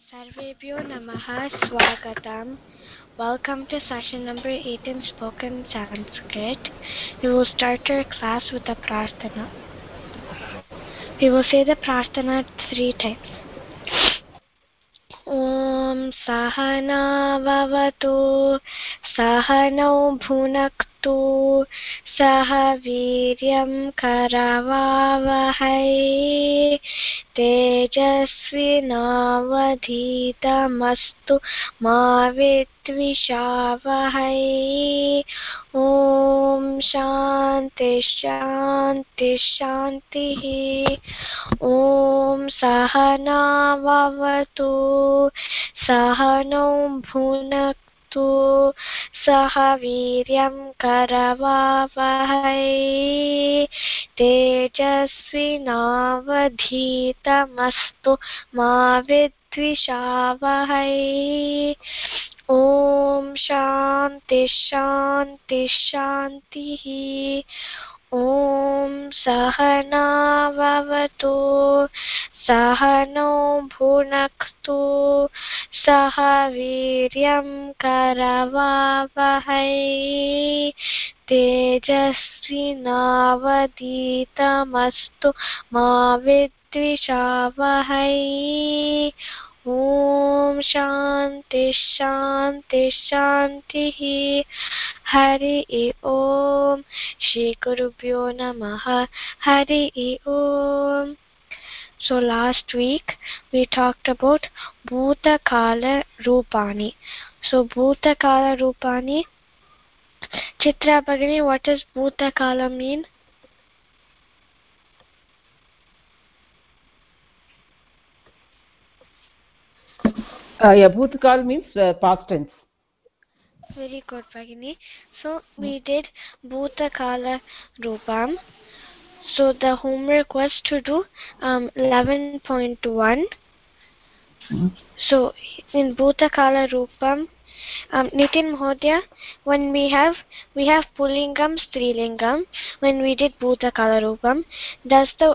Sarvebhyo Namaha Swagatam. Welcome to session number 8 in spoken Sanskrit. We will start our class with a prarthana. We will say the prarthana 3 times. Om Sahana Vavatu Sahanau Bhunaktu Saha Viryam Karavavahai Tejasvinavadhitamastu Ma Vidvishavahai. Om Shanti Shanti Shanti. Om Sahana Vavatu Sahanau Bhunaktu Saha Viryam Karavavahai Tejasvinavadhitamastu Ma Vidvishavahai. Om Shanti Shanti Shanti. Om Sahana Vavatu Sahanau Bhunaktu Saha Viryam Karavavahai Tejasvinavadhitamastu Ma Vidvishavahai. Om Shanti Shanti Shanti. Hari Om. Shri Gurubhyo Namaha. Hari Om. So last week we talked about Bhuta Kala Rupani. So Bhuta Kala Rupani. Chitra Bhagini, what does Bhuta Kala mean? Bhutakal means past tense. Very good, Bhagini. So we did Bhuta Kala Rupam. So the homework was to do 11.1. So in Bhuta Kala Rupam, Nitin Mahodaya, when we have Pullingam, Strilingam. When we did Bhuta Kala Rupam, does the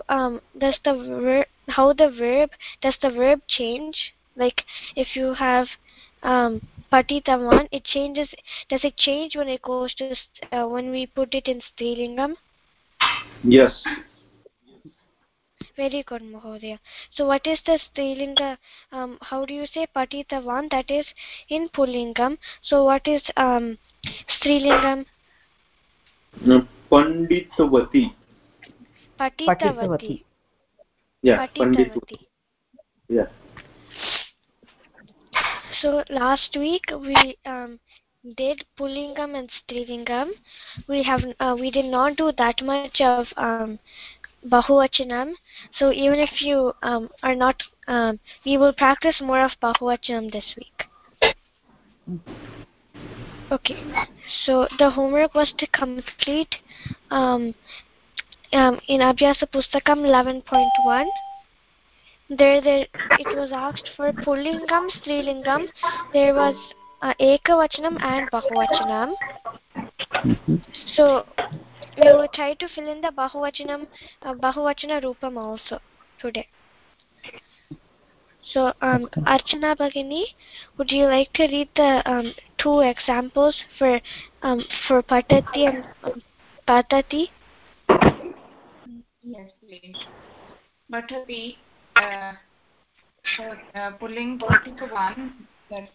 verb change? Like if you have Patitavan, it changes. Does it change when it goes to when we put it in Strilingam? Yes. Very good, Mahodaya. So what is the Strilinga? How do you say Patitavan? That is in Pullingam. So what is Strilingam? Panditavati. Patitavati. Yeah, Patitavati. Yeah. So last week we did Pullingam and Strilingam. We did not do that much of Bahuvachanam. So even if you are not, we will practice more of Bahuvachanam this week. Okay. So the homework was to complete in Abhyasa Pustakam 11.1. It was asked for Pullingam, Strilingam. There was Ekavachanam and Bahuvachanam. So we will try to fill in the Bahuvachana Rupam also today. So Archana Bhagini, would you like to read the 2 examples for Patati and Patati? Yes, please. Patati, pulling Patitavan, that's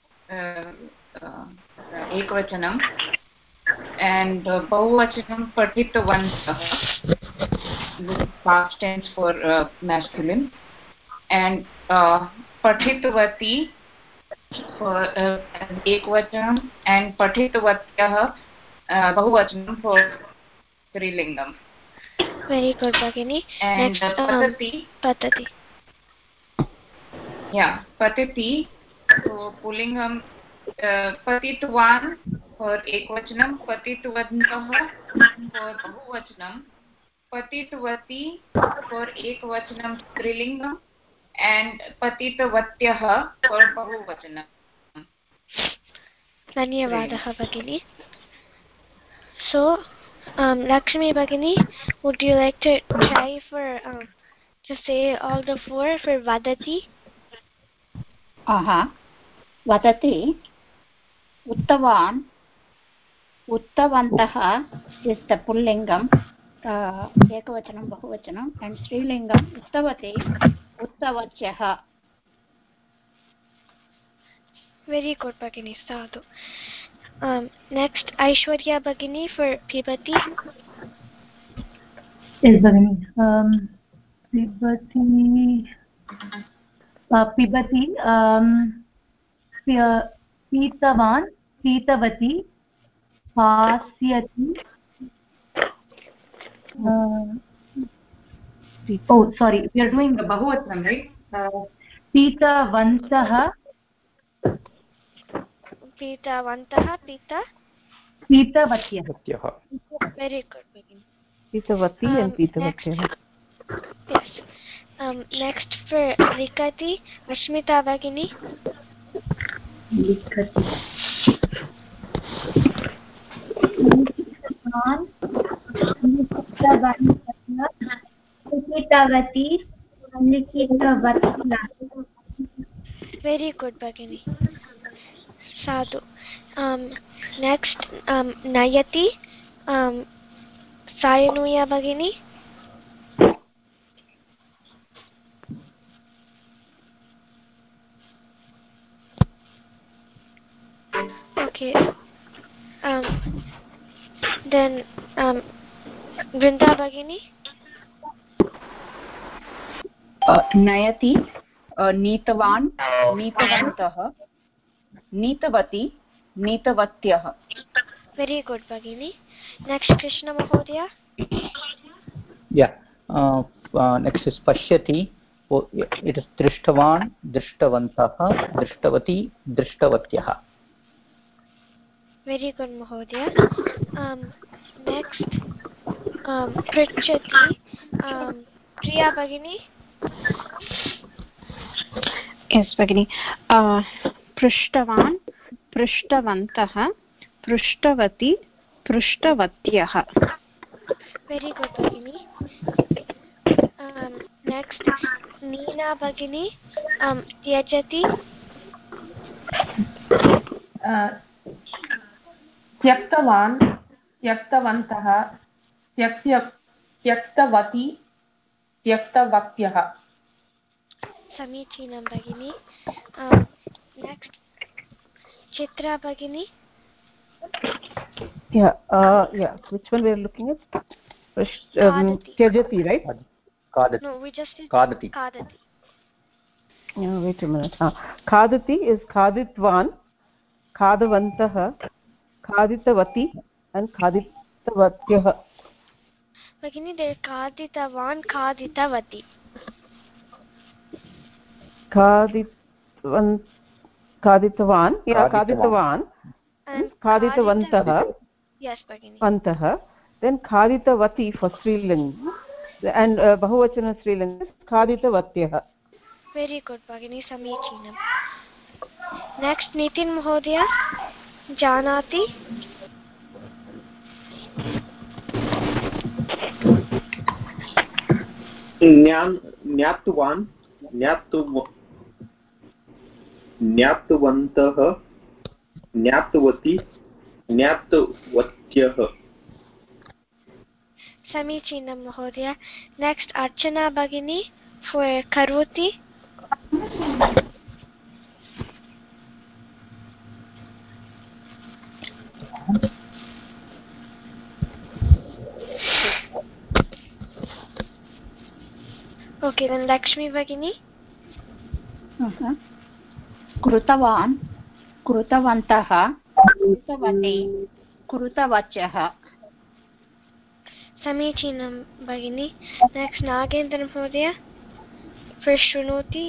Ekvachanam, and Bahuvachanam Patitavantah, this is past tense for masculine, and Patitavati for Ekvachanam, and Patitavatyah Bahuvachanam for Strilingam. Very good, Bhagini. And next, Patati. Yeah, Patati. So Pullingam, Patitvan for Ekvachanam, Patitavantah for Bahuvachanam, Patitvati for Ekvachanam Strilingam, and Patitavatyah for Bahuvachanam. Dhanyavadaha, Bhagini. So, Lakshmi Bhagini, would you like to try for to say all the 4 for Vadati? वदति उत्तवान् उत्तवन्तः is the पुल्लिङ्गम् एकवचनं बहुवचनं and स्त्रीलिङ्गम् उत्तवती उत्तवत्यः. Very good, Bhagini. Sadhu. Next, Aishwarya Bhagini for Pibati. Yes, Bhagini. Pibati, पीतवान् पीतवती पास्यति oh sorry, we are doing the bahuvachanam, right? पीतवन्तः पीतवन्तः पीतवत्यः. Very good, Bhagini. Pitavati and Pitavatyah. Yes. Next for Likati, Ashmita Bhagini. लिखति लिखितवती लिखितवत्यः. Very good, Bhagini. Sadhu. Next, Nayati, Sayanuya Bhagini. Okay. Then Vrinda Bhagini. नयति नीतवान् नीतवन्तः नीतवती नीतवत्यः. Very good, Bhagini. Next, Krishna Mahodaya. Yeah. Next is Pashyati. It is Drishtavan, Drishtavantaha, Drishtavati, Drishtavatyaha. Very good, Mahodaya. Next, Pritchati. Priya Bhagini. Yes, Bhagini. पृष्टवान् पृष्टवन्तः पृष्टवती पृष्टवत्यः. Very good, Bhagini. Next, Neena Bhagini. Tyajati. त्यक्तवान् त्यक्तवन्तः त्यक्तवती त्यक्तवत्यः. Samichinam Bhagini. Next, Chitra Bhagini. Yeah. Which one we are looking at? Tyajati, right? Kadati. No, we just did Kadati. Yeah, wait a minute. Kadati is Kaditvan, Kadavantah, Kaditavati, and Kaditavatyah. Bhagini, there Kaditavan, Kaditavati. Kaditavan, yeah, Kaditavan, And Kaditavantah, yes, Bhagini. Vantah, then Kaditavati for Strilinga, and Bahuvachana Strilinga, Kaditavatyah. Very good, Bhagini. Samichinam. Next, Nitin Mahodaya. Janati. ज्ञातवान् ज्ञातवन्तः ज्ञातवती ज्ञातवत्यः. Samichinam Mahodaya. Next, Archana Bhagini for Karoti. Okay, then Lakshmi Bhagini. कृतवान् कृतवन्तः कृतवती कृतवत्यः. Samichinam Bhagini. Next, Nagendra Mahodaya for Shrunoti.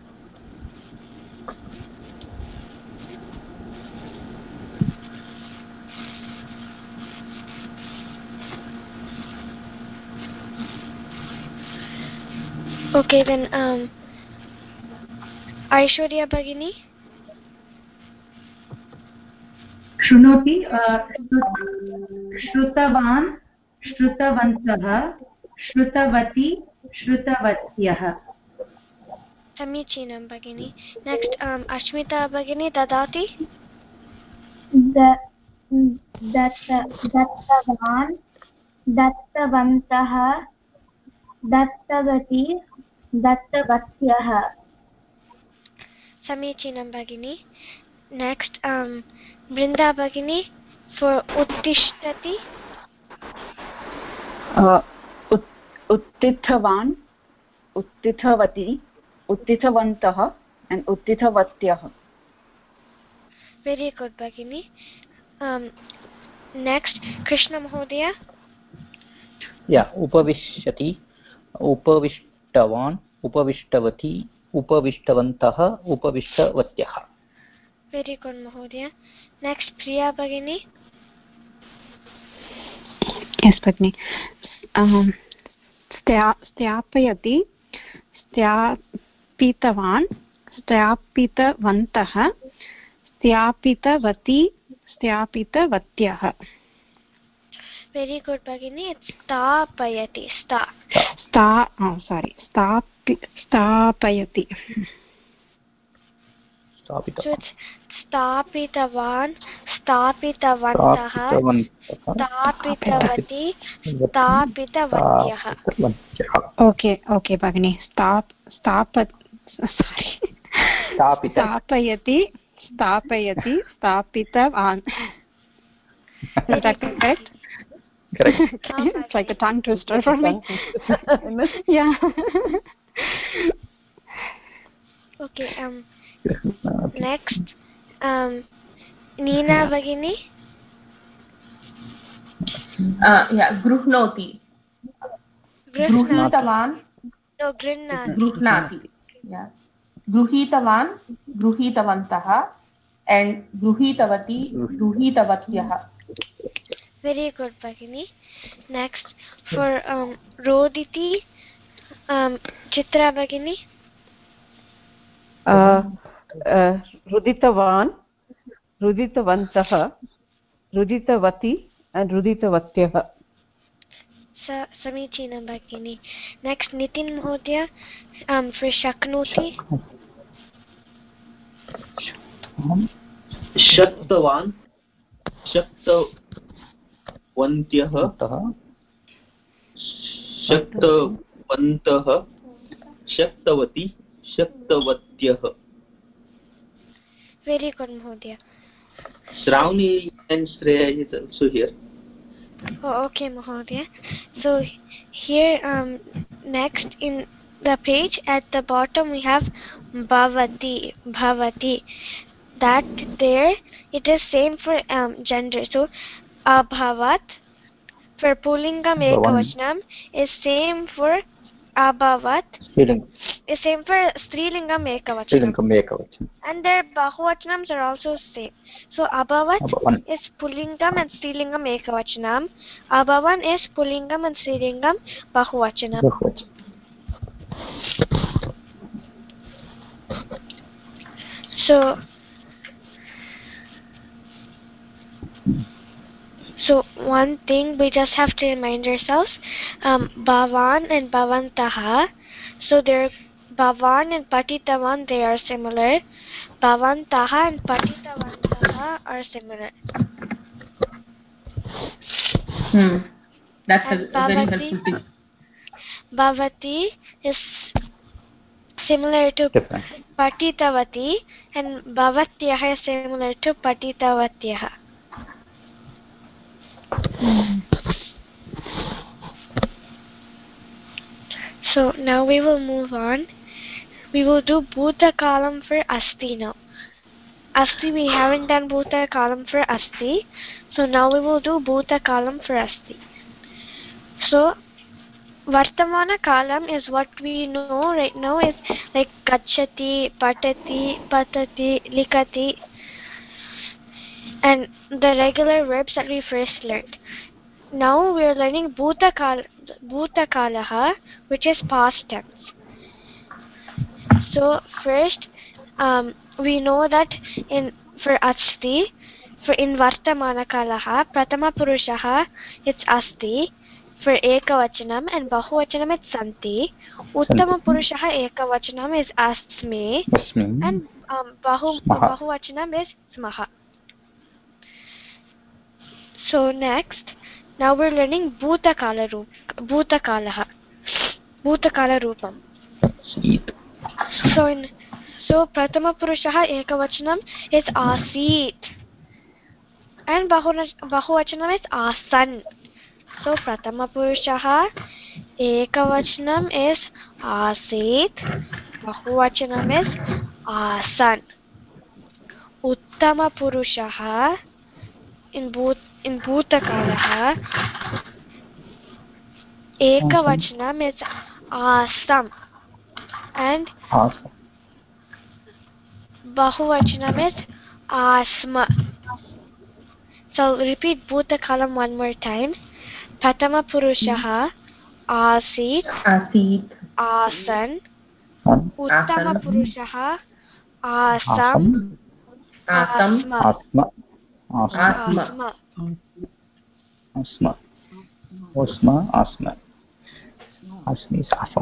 Okay, then Aishwarya Bhagini. शृणोति श्रुतवान् श्रुतवन्तः श्रुतवती श्रुतवत्यः. Samichinam Bhagini. Next, Ashmita Bhagini Dadati. दत्तवान् दत्तवन्तः दत्तवती दत्तवत्यः Samichinam Bhagini. Next, Brinda Bhagini for Uttishtati. उत्थितवान् उत्थितवती उत्थितवन्तः and उत्थितवत्यः. Very good, Bhagini. Next, Krishna Mahodaya. Yeah, उपविश्यति उपविष्टवान् उपविष्टवती उपविष्टवन्तः उपविष्टवत्यः. Very good, Mahodaya. Next, Priya Bhagini. Yes, Bhagini. स्थापयति स्थापितवान् स्थापितवन्तः स्थापितवती स्थापितवत्यः. Very good, Bhagini. It's Stapayati. Stapayati. So it's Stapitavan, Stapitavantah, Stapitavati, Stapitavatyah. Okay, Bhagini. Stapayati, Stapitavan. Is that correct? Correct. It's like a tongue twister for me. Yeah. Okay, next, Neena Bhagini. गृह्णोति गृहीतवान् No, Grinna. गृह्णाति गृहीतवान् गृहीतवन्तः and गृहीतवती गृहीतवत्यः. Very good, Bhagini. Next, for Roditi, Chitra Bhagini. रुदितवान् रुदितवन्तः रुदितवती and रुदितवत्यः. Samichinam Bhagini. Next, Nitin Mahodaya, for Shaknoti. शक्तवान् शक्तवन्त्यः शक्तवन्तः शक्तवती शक्तवत्यः. Very good, Mahodaya. Shravani and Shreya is also here. Oh, okay, Mahodaya. So here, next in the page at the bottom we have Bhavati. That there, it is same for gender. So Abhavat for Pulingam Ekavachanam is same for Abhavat. Is same for Strilingam Ekavachanam. And their Bahuvachanams are also same. So Abhavat is Pulingam and Strilingam Ekavachanam. Abhavan is Pulingam and Strilingam Bahuvachanam. So one thing we just have to remind ourselves, Bhavan and Bhavantaha, so they're Bhavan and Patitavan, they are similar. Bhavantaha and Patitavantaha are similar. That's and a very helpful tip. Bhavati is similar to Patitavati and Bhavatyah is similar to Patitavatyah. So now we will move on. We will do Bhuta Kalam for Asti now. Asti, we haven't done Bhuta Kalam for Asti. So now we will do Bhuta Kalam for Asti. So Vartamana Kalam is what we know right now is like Gachati, Patati, Patati, Likati, and the regular verbs that we first learned. Now we are learning Bhuta Kalaha, which is past tense. So first, we know that for Asti, in Vartamana Kalaha, Pratama Purushaha, it's Asti, for ekavachanam and bahuvachanam it's santi. Uttama purushah ekavachanam is asme and bahuvachanam is smaha. So next, now we're learning bhutakala roopam. So pratama purushah ekavachanam is asit and bahuvachanam is asan. So pratama purushah ekavachanam is asit, bahuvachanam is asan. Uttama purushah in bhutakalah ekavachanam is asam and bahuvachanam is asma. So I'll repeat bhutakalam one more time. Pratama purushah asit, asan. Uttama purushah asam, asma. Asmi is asam.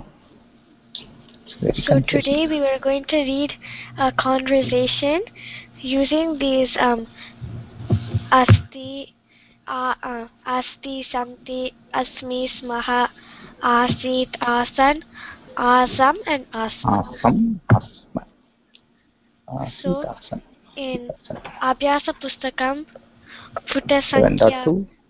So today we were going to read a conversation using these asti, santi, asmi, smaha, asit, asan, asam and asma. So in Abhyasa Pustakam, Putta Sankhya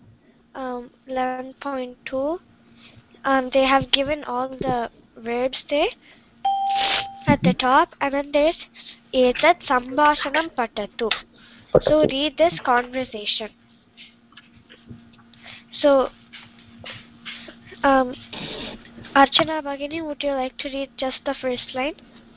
11.2, they have given all the verbs there at the top, and then there's Etat Sambhashanam Patatu. So read this conversation. So Archana Bhagini, would you like to read just the first line?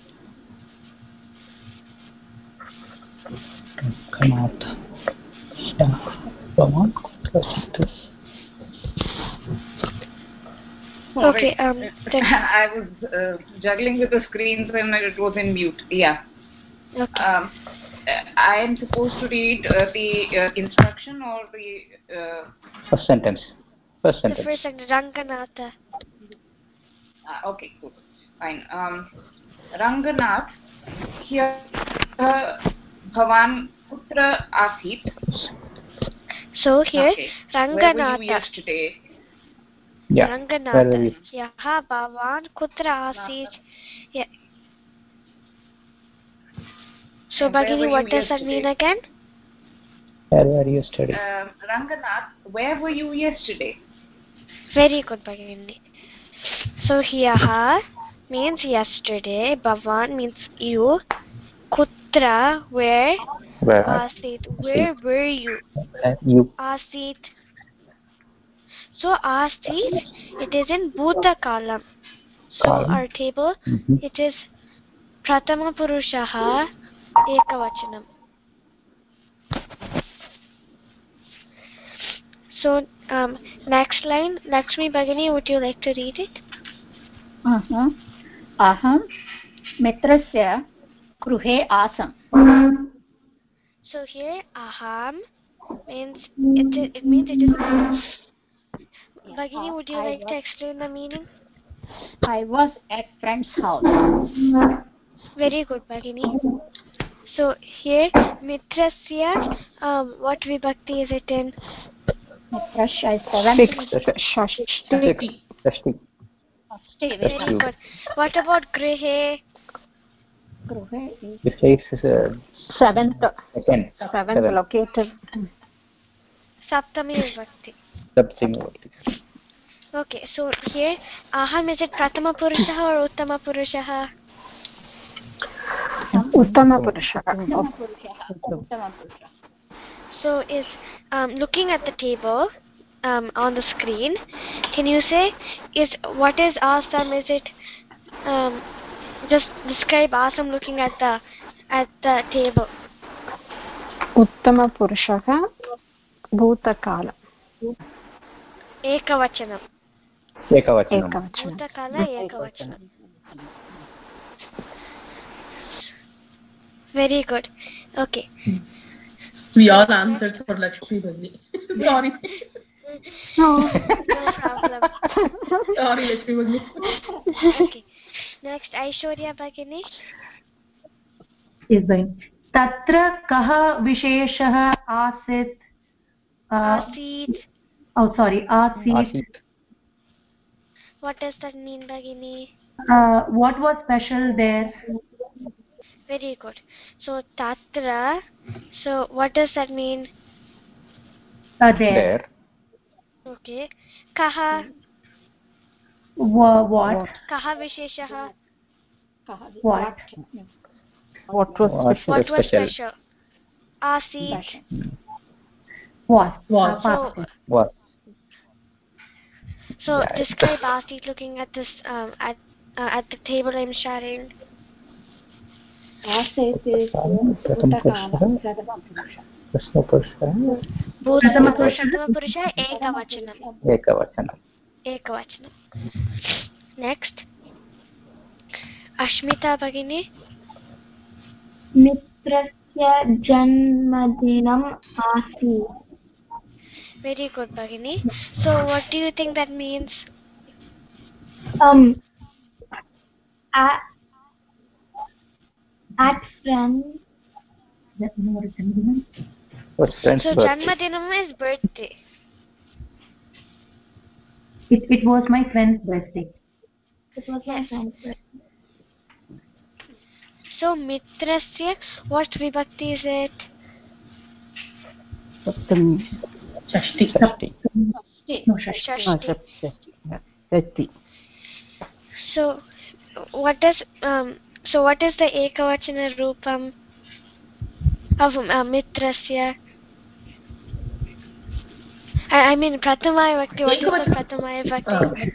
Okay, I was juggling with the screens and it was in mute. Yeah. Okay. I am supposed to read the instruction or the first sentence. The first sentence, Ranganatha. Okay, cool. Fine. Ranganath, here Bhavan Kutra Asit. So here, okay. Ranganatha. Where were you yesterday? Yeah. Ranganatha. Yaha Bhavan Kutra Asit. Yeah. So Bhagini, what does that mean again? Where were you yesterday? Ranganath, where were you yesterday? Very good, Bhagini. So Yaha means yesterday, Bhavan means you, Kutra, where, Asit, where were you? You. Asit. So Asit, it is in Bhutakalam. So our table, it is Pratama Purushaha Ekavachanam. So next line, Lakshmi Bhagini, would you like to read it? Aham mitrasya gruhe asam. So here aham means it means it is. Bhagini, would you like to explain the meaning? I was at friend's house. Very good, Bhagini. So here mitrasya, what vibhakti is it in? Mitrasya is 7th. Shashti. Very good. What about grihe? Grihe is the face is 7th. Second. 7th located. Saptami vibhakti. Saptami vibhakti. Okay, so here aham, is it pratama purushaha or uttama purushaha? Uttama purushaha. So is looking at the table on the screen, can you say what is asam? Is it just describe asam looking at the table? Uttama purushaha bhutakala. Ekavachanam. Bhutakala ekavachanam. Very good. Okay. We all answered for Lakshmi Bhagini. Sorry. No. No problem. Sorry, Lakshmi Bhagini. Okay. Next, Aishwarya Bhagini. Yes, Bhagini. Tatra kaha visheshah asit? Asit. Oh, sorry. Asit. What does that mean, Bhagini? What was special there? Very good. So, Tatra. So, what does that mean? There. Okay. Kaha. What? Kaha Visheshah. What? What was special? Asit. What? What? So describe Asit looking at this at the table I'm sharing. Asit is Bhutakala, Pratama Purusha Ekavachanam. Next. Ashmita Bhagini. Mitrasya janmadinam asit. Very good, Bhagini. So what do you think that means? At friends. What's friend's So birthday? Janmadinam is birthday. It was my friend's birthday. So Mitrasya, what vibhakti is it? Shashti. No, Shashti. Shashti. So what is the ekavachana rupam of Mitrasya? I mean Prathama Vibhakti. What is the Prathama Vibhakti?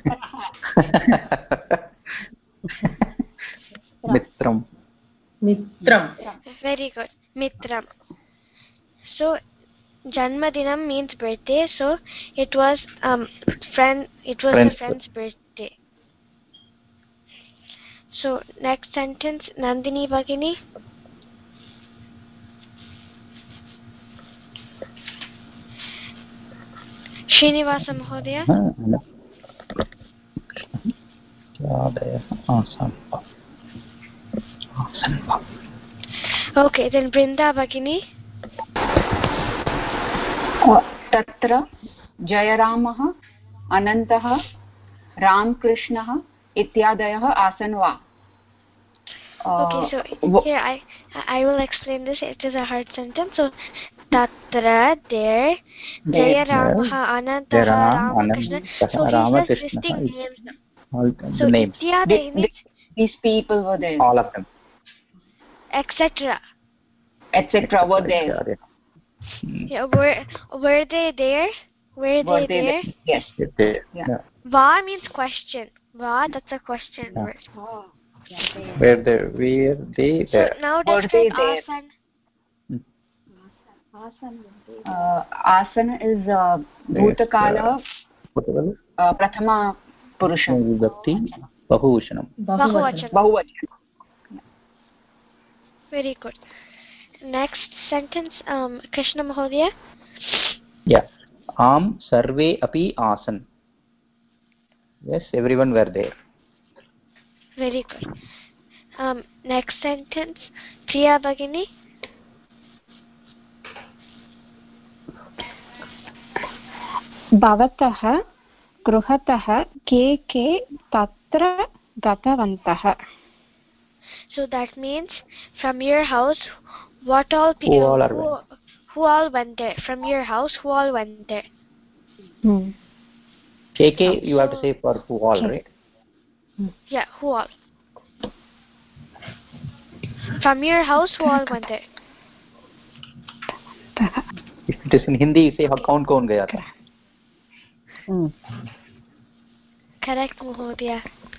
Mitram. Very good. Mitram. So Janmadinam means birthday. So it was friend. It was a friend's birthday. So next sentence, Nandini Bhagini. Srinivasa Mahodaya. Okay, then Brinda Bhagini. Tatra Jayaramah Anantah Ramkrishnah ityadayah asan va. Okay, so here I will explain this. It is a hard sentence. So Tatra, there, Jayaramaha Anantah Ramakrishna. So he's just listing names. So ityadayah means these people were there. All of them. Etc. Were there. Yeah, were they there? Were they there? Yes. Yeah. Va means question. Va, that's a question word. Were they there? So now describe asan. Asana is Bhutakala Prathama Purusha. Vibhakti Bahuvachanam. Bahuvachanam. Very good. Next sentence, Krishna Mahodaya. Yeah. Am sarve api asan. Yes, everyone were there. Very good. Next sentence, Priya Bhagini. भवतः गृहतः के तत्र गतवन्तः. So that means from your house, what all people who all went there? From your house, who all went there? KK, you have to say for who all, right? Yeah, who all? From your house, who all went there? If it is in Hindi, you say kaun kaun gaya tha. Correct, Mahodaya.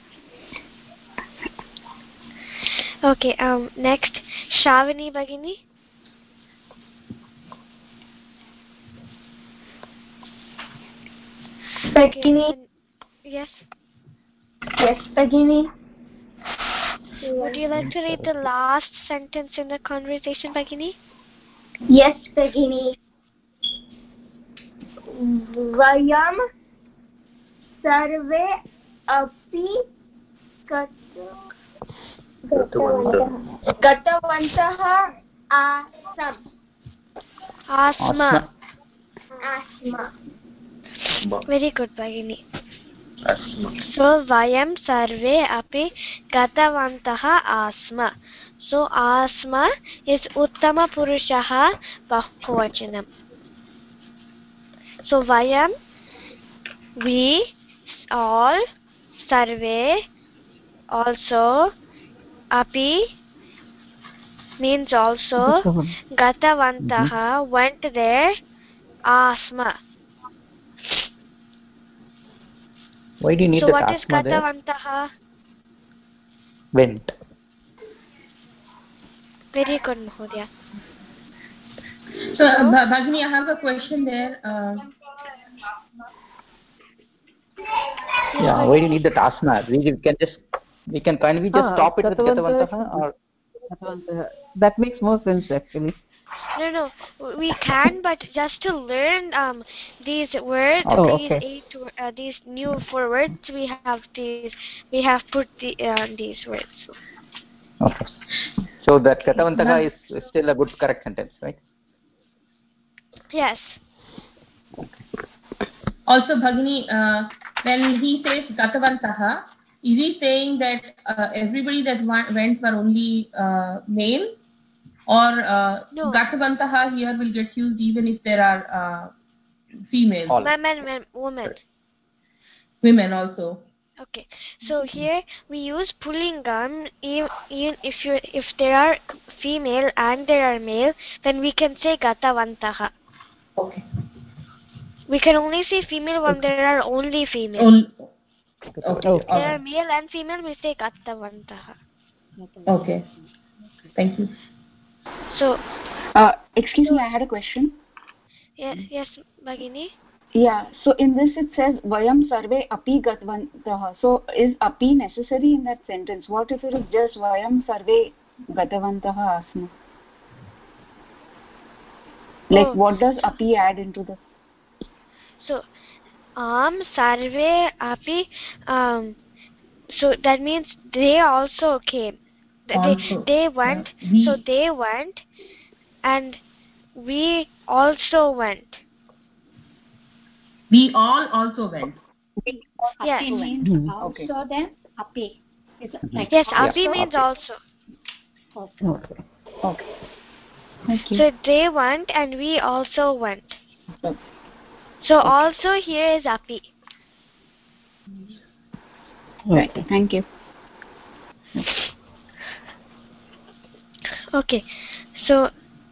Okay, next, Shravani Bhagini. Bhagini. Yes. Yes, Bhagini. Would you like to read the last sentence in the conversation, Bhagini? Yes, Bhagini. वयं सर्वे अपि गतवन्तः आस्म. आस्म. Very good, Bhagini. So vayam sarve api gatavantah asma. So asma is uttama purushaha bahuvachanam. So vayam, we, all, sarve, also, api means also, gatavantah went there, asma. Why do you need So that what is asma there? gatavantah? Went. Very good, Mahodaya. So, Bhagini, I have a question there. Yeah, why do you need that asma? Can we just stop it with gatavantah or? That makes more sense actually. No, we can, but just to learn these words, these new 4 words, we have put these words. Okay. So that gatavantah is still a good correct sentence, right? Yes. Also, Bhagini, when he says gatavantah, is he saying that everybody that went were only male, or no. gatavantah here will get used even if there are females? Women. Women also. Okay, so here we use pullingam. Even if there are female and there are male, then we can say gatavantah. Okay. We can only say female when there are only female. Okay. There are male and female, we say gatavantah. Okay. Thank you. So, excuse me, I had a question. Yes, Bhagini. Yeah, so in this it says vayam sarve api gatavantah. So is api necessary in that sentence? What if it is just vayam sarve gatavantah asma? Like what does api add into the? So sarve api so that means they also came. They went, so they went and we also went. We all also went. Yes. Api means also, then api. Yes, api means also. Okay. Thank you. So they went and we also went. So also here is api. Right. Thank you. Okay. So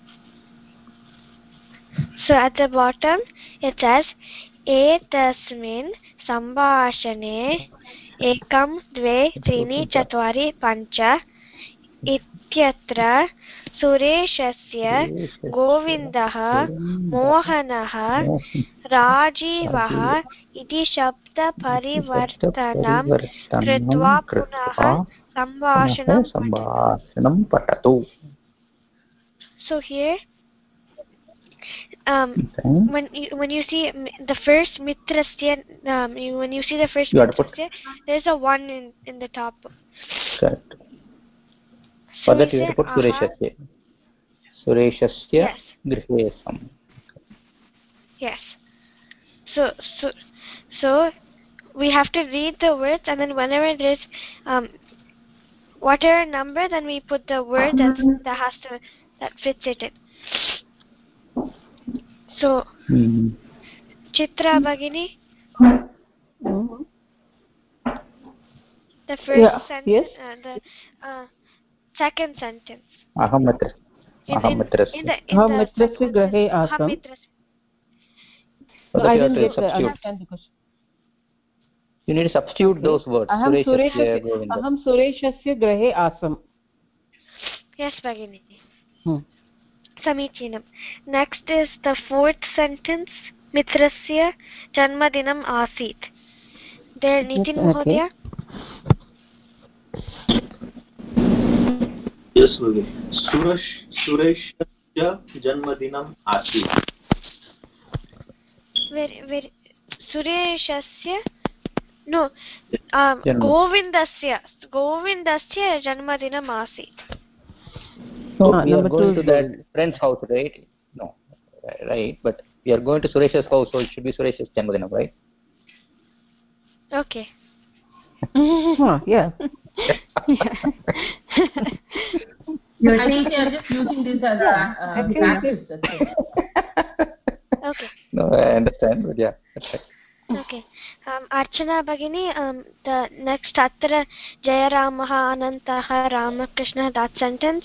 at the bottom it says etasmin sambhashane ekam dve trini chatvari pancha ityatra sureshasya govindah mohanah rajivah iti shabda parivartanam kritva punah sambhashanam patatu. So here when you see the first mitrasya, when you see the first mitrasya, there's a 1 in the top. Correct. So for that you have to put sureshasya grihesam. Yes. So we have to read the words, and then whenever there's whatever number, then we put the word that fits it in. So, Chitra Bhagini, the first sentence, the second sentence. Aham mitrasya. Aham mitrasya grahe asam. I didn't get understand the question. You need to substitute those words. Aham sureshasya grahe asam. Yes, Bhagini. Samichinam. Next is the 4th sentence. Mitrasya janmadinam asit. There, Nitin Mahodaya. Yes, Bhagini. Sureshasya janmadinam asit. सुरेशस्य no गोविन्दस्य जन्मदिनम् आसीत्. So we are going to that friend's house, right? No, right, but we are going to Suresh's house, so it should be Suresh's janmadinam, right? Okay. Yeah. I think they are just using this as a practice. Okay. No, I understand, but yeah, that's right. Okay. Archana Bhagini, the next Atra Jayaramaha Anantaha Ramakrishna, that sentence.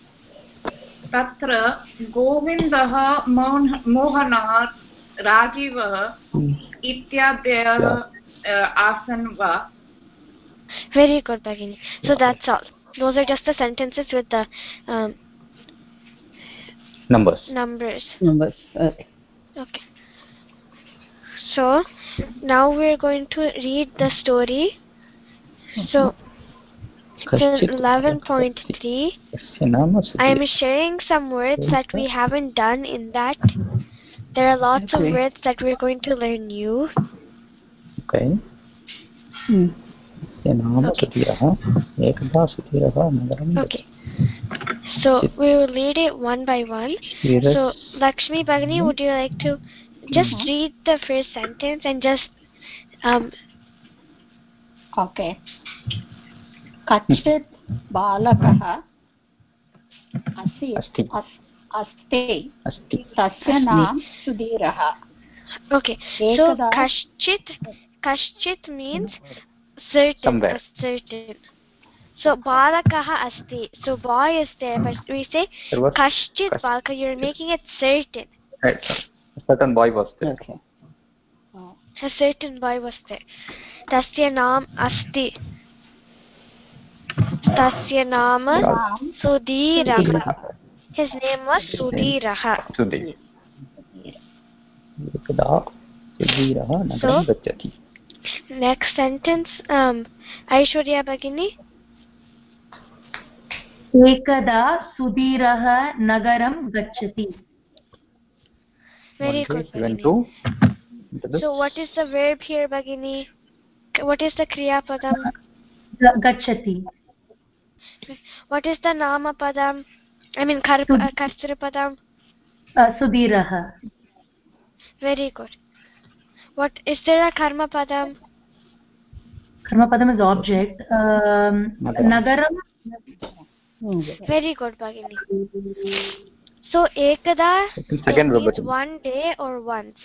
Tatra Govindaha Mohanah Rajivah Ityadyaha Asan Va. Very good, Bhagini. So that's all. Those are just the sentences with the Numbers. Okay. So now we're going to read the story. So 11.3. I am sharing some words that we haven't done in that. There are lots of words that we're going to learn new. Okay. Okay. So we will read it one by one. So Lakshmi Bhagini, would you like to just read the first sentence and just Okay. Kachit balakah अस्ति तस्य नाम सुधीरः. Okay, so kashchit means certain, a certain. So balakah asti, so boy is there, but we say kashchit balaka, you're making it certain. Right. A certain boy was there. Okay. A certain boy was there. Tasya naam asti. Tasya naam Sudhirah. His name was Sudhirah. So, next sentence, Aishwarya Bhagini. Ekada Sudhirah Nagaram Gacchati. Very good, Bhagini. So, what is the verb here, Bhagini? What is the Kriya Padam? Gacchati. What is the Nama Padam? I mean, Kartri Padam? Sudhirah. Very good. What is there a Karma Padam? Karma Padam is object. Nagaram. Very good, Bhagini. So, Ekada means one day or once.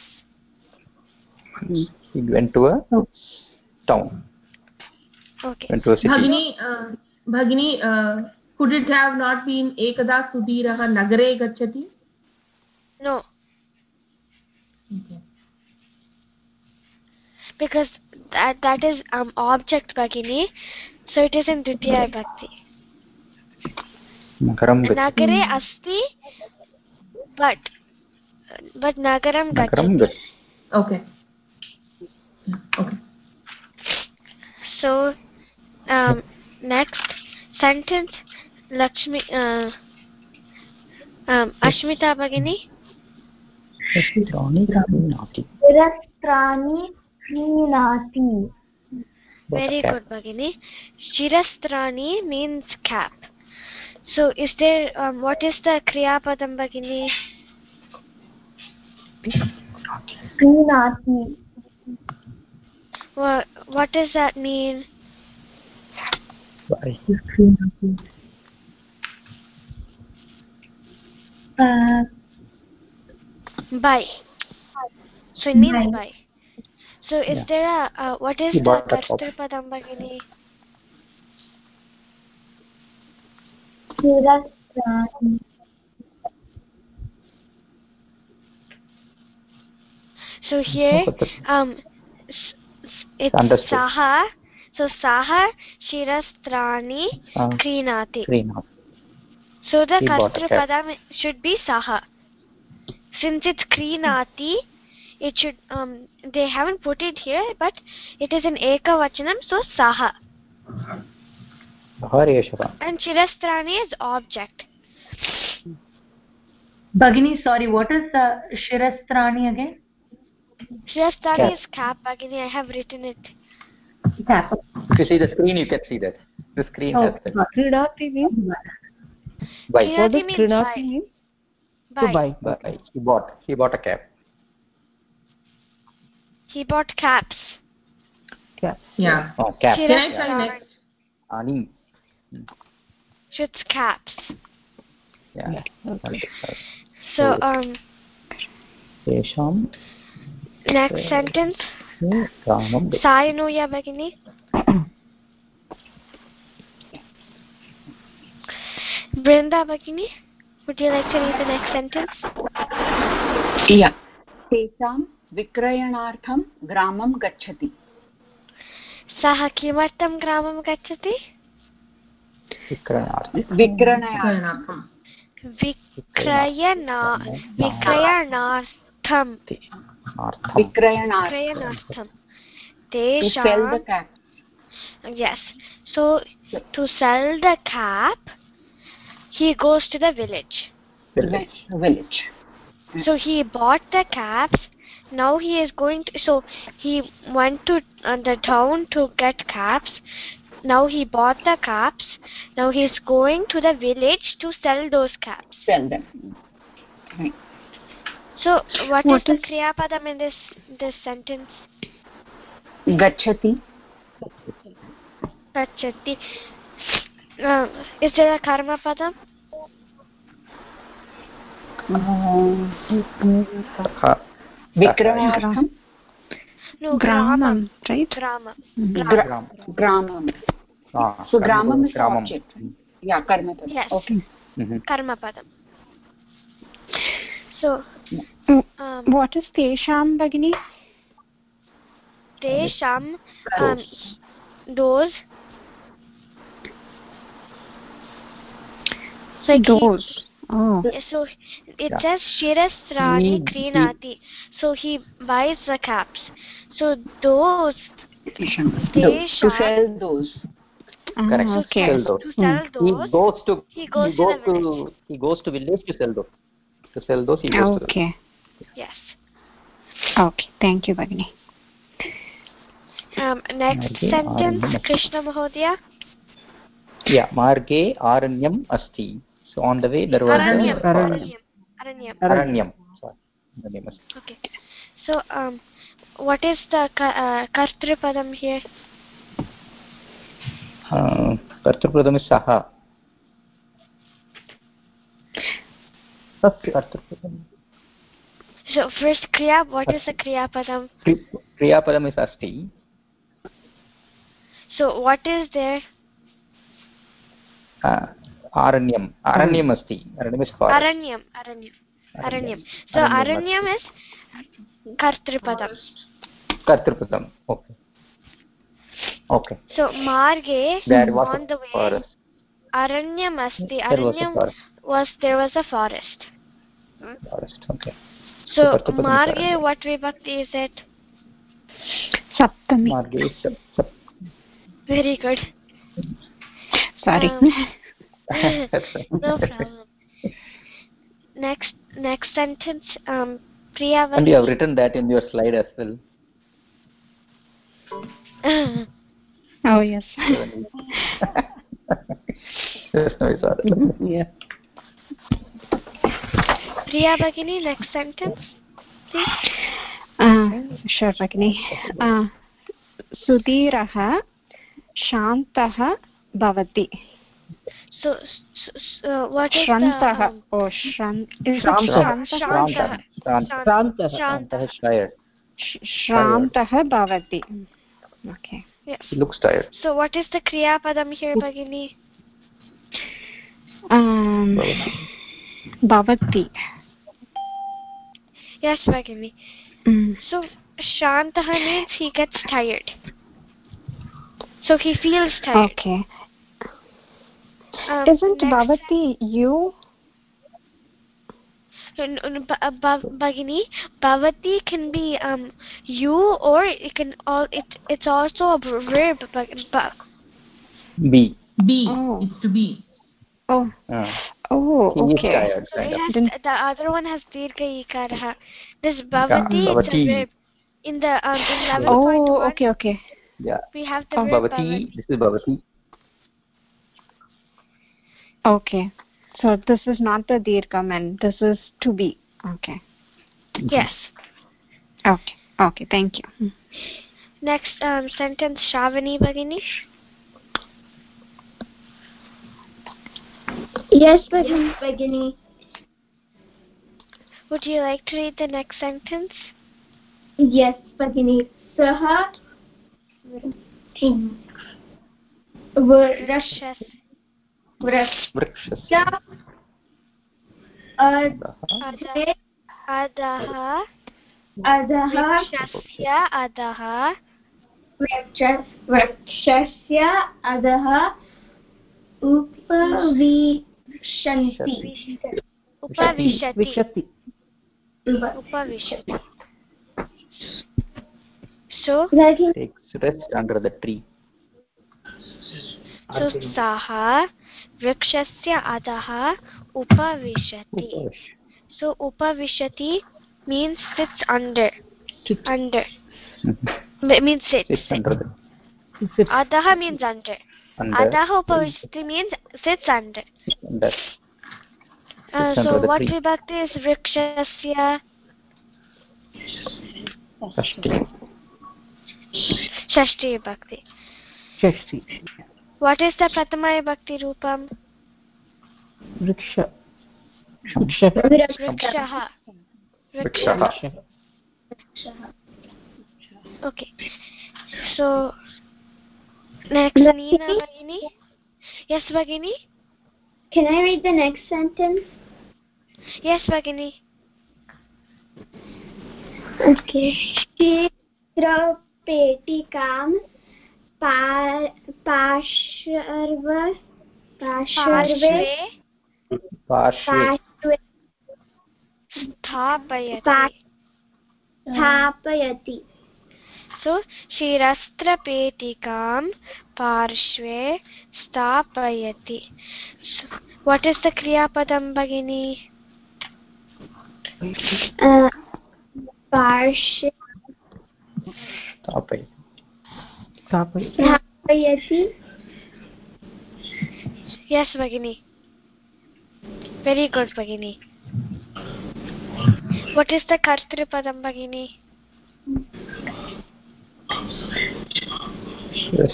He went to a town. Okay. Went to a city. Bhagini, could it have not been Ekada Sudhirah Nagare Gacchati? No. Okay. Because that is object, Bhagini. So it is in Dvitiya Bhakti. Nagare asti, but Nagaram Gacchati. Okay. Okay. So, next sentence, Lakshmi, Ashmita Bhagini. Shirastrani Krinati. Very good, Bhagini. Shirastrani means cap. So, is there, what is the Kriya Padam, Bhagini? Krinati. What does that mean? By. By. So it means by. So is there a what is the Kartri Padam, Bhagini? So here it's Saha. So Saha Shirastrani Krinati. So the Kartri Padam should be Saha. Since it's Krinati, it should they haven't put it here, but it is in Ekavachanam, so Saha. And Shirastrani is object. Bhagini, sorry, what is Shirastrani again? Shriyastani is cap, Bhagini. I have written it. Cap. If you see the screen, you can see that. The screen has that. Kridati means? Buy. What does Kridati means kridati buy. mean? Buy. To buy. Buy. He bought a cap. He bought caps. Cap. Yeah. Oh, cap. Can I try next? Ani. It's caps. Yeah. Okay. So, Tesham. next sentence. Gramam. Sayanuya Bhagini. Brinda Bhagini, would you like to read the next sentence? Yeah. Tesam vikrayanartham gramam gacchati. Saha kimartam gramam gacchati? Vikrayanaartham. Vikrayanartham. Vikrayanartham. To sell the cap. Yes. So, to sell the cap, he goes to the village. Village. So he bought the caps. Now he is going to. So he went to the town to get caps. Now he bought the caps. Now he is going to the village to sell those caps. Sell them. Right. So what is the kriya padam in this sentence? Gacchati. Gacchati. Is there a karma padam? Vikrayanaartham. No, Gramam, right? Gramam. So gramam is the object. Yeah, karma padam. Yes. Okay. Karma padam. So, what is tesham, Bhagini? Tesham, those. Like those. So it says Shirasrani Krinati. So he buys the caps. So those Tesham. To sell those. Correct. Okay. Sell those. To sell those. He goes to village to sell those. To sell those, he goes to the village. Yes. Okay. Thank you, Bhagini. Next sentence, Krishna Mahodaya. Yeah, Marge Aranyam Asti. So on the way there was Aranyam. Aranyam. Sorry. The name is. Okay. So what is the Kartrupadam here? Kartrupadam is Saha. Kartrupadam. So first Kriya, what is the Kriya Padam? Kriya Padam is Asti. So what is there? Aranyam. Aranyam Asti. Aranyam is forest. Aranyam. So Aranyam is Kartrupadam. Kartrupadam. Okay. So Marge, on the way, forest. Aranyam Asti. Aranyam there was a forest. Forest, okay. So Marge, what vibhakti is it? Saptami. Marge is Very good. Sorry. No problem. Next sentence, Priya. And you have written that in your slide as well. Oh yes. Yeah. Priya Bhagini, next sentence, please. Sure, Bhagini. Sudhiraha Shantaha Bhavati. So what is Shrantaha. Shrantaha Bhavati. Okay. Yes. He looks tired. So what is the Kriya Padam here, Bhagini? Bhavati. Yes, Bhagini. So Shantaha means he gets tired. So he feels tired. Okay. Isn't Bhavati you? Bhagini, Bhavati can be you, or it can it's also a verb. Be. Oh. It's to be. Oh. Oh, okay. He is tired, so the other one has dirgha ikaraha. This Bhavati, it's a verb. in the in 11.1. Oh, okay. Yeah. We have the verb Bhavati. This is Bhavati. Okay. So this is not the dirgham and this is to be. Okay. Yes. Okay, thank you. Next sentence, Shavani Bhagini. Yes, Bhagini. Would you like to read the next sentence? Yes, Bhagini. Saha Vrikshasya adah vrikshasya adah vrikshasya adah upavishati. So Takes rest under the tree. So saha vrikshasya adah upavishati. So upavishati means sits under. Under. Means sits. Under the Adah means under. Adah upavishati means sits under. So what vibhakti is vrikshasya? Shashti vibhakti. Shashti. What is the prathama vibhakti rupam? Vriksha. Vrikshaha. Okay. So next, Neena Bhagini. Yes, Bhagini. Can I read the next sentence? Yes, Bhagini. Okay. Kshetrapetikam Parshve Sthapayati. So, Shirastrapetikam Parshve Sthapayati. So, what is the Kriya Padam, Bhagini? Parshve Sthapayati. Yes, Bhagini. Very good, Bhagini. What is the Kartri Padam, Bhagini? Yes.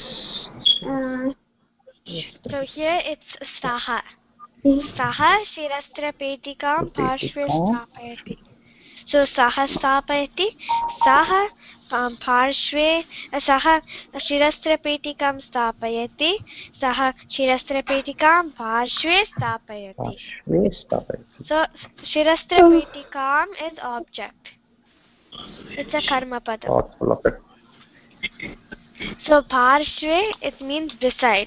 So here it's Saha. Saha Shirastra Petikam Parshve Sthapayati. So Saha Sthapayati. Saha Parshve. Saha Shirastra Petikam Sthapayati. Saha Shirastra Petikam Parshve Sthapayati. So Shirastra Petikam is object. It's a karma padam. So Parshve, it means beside.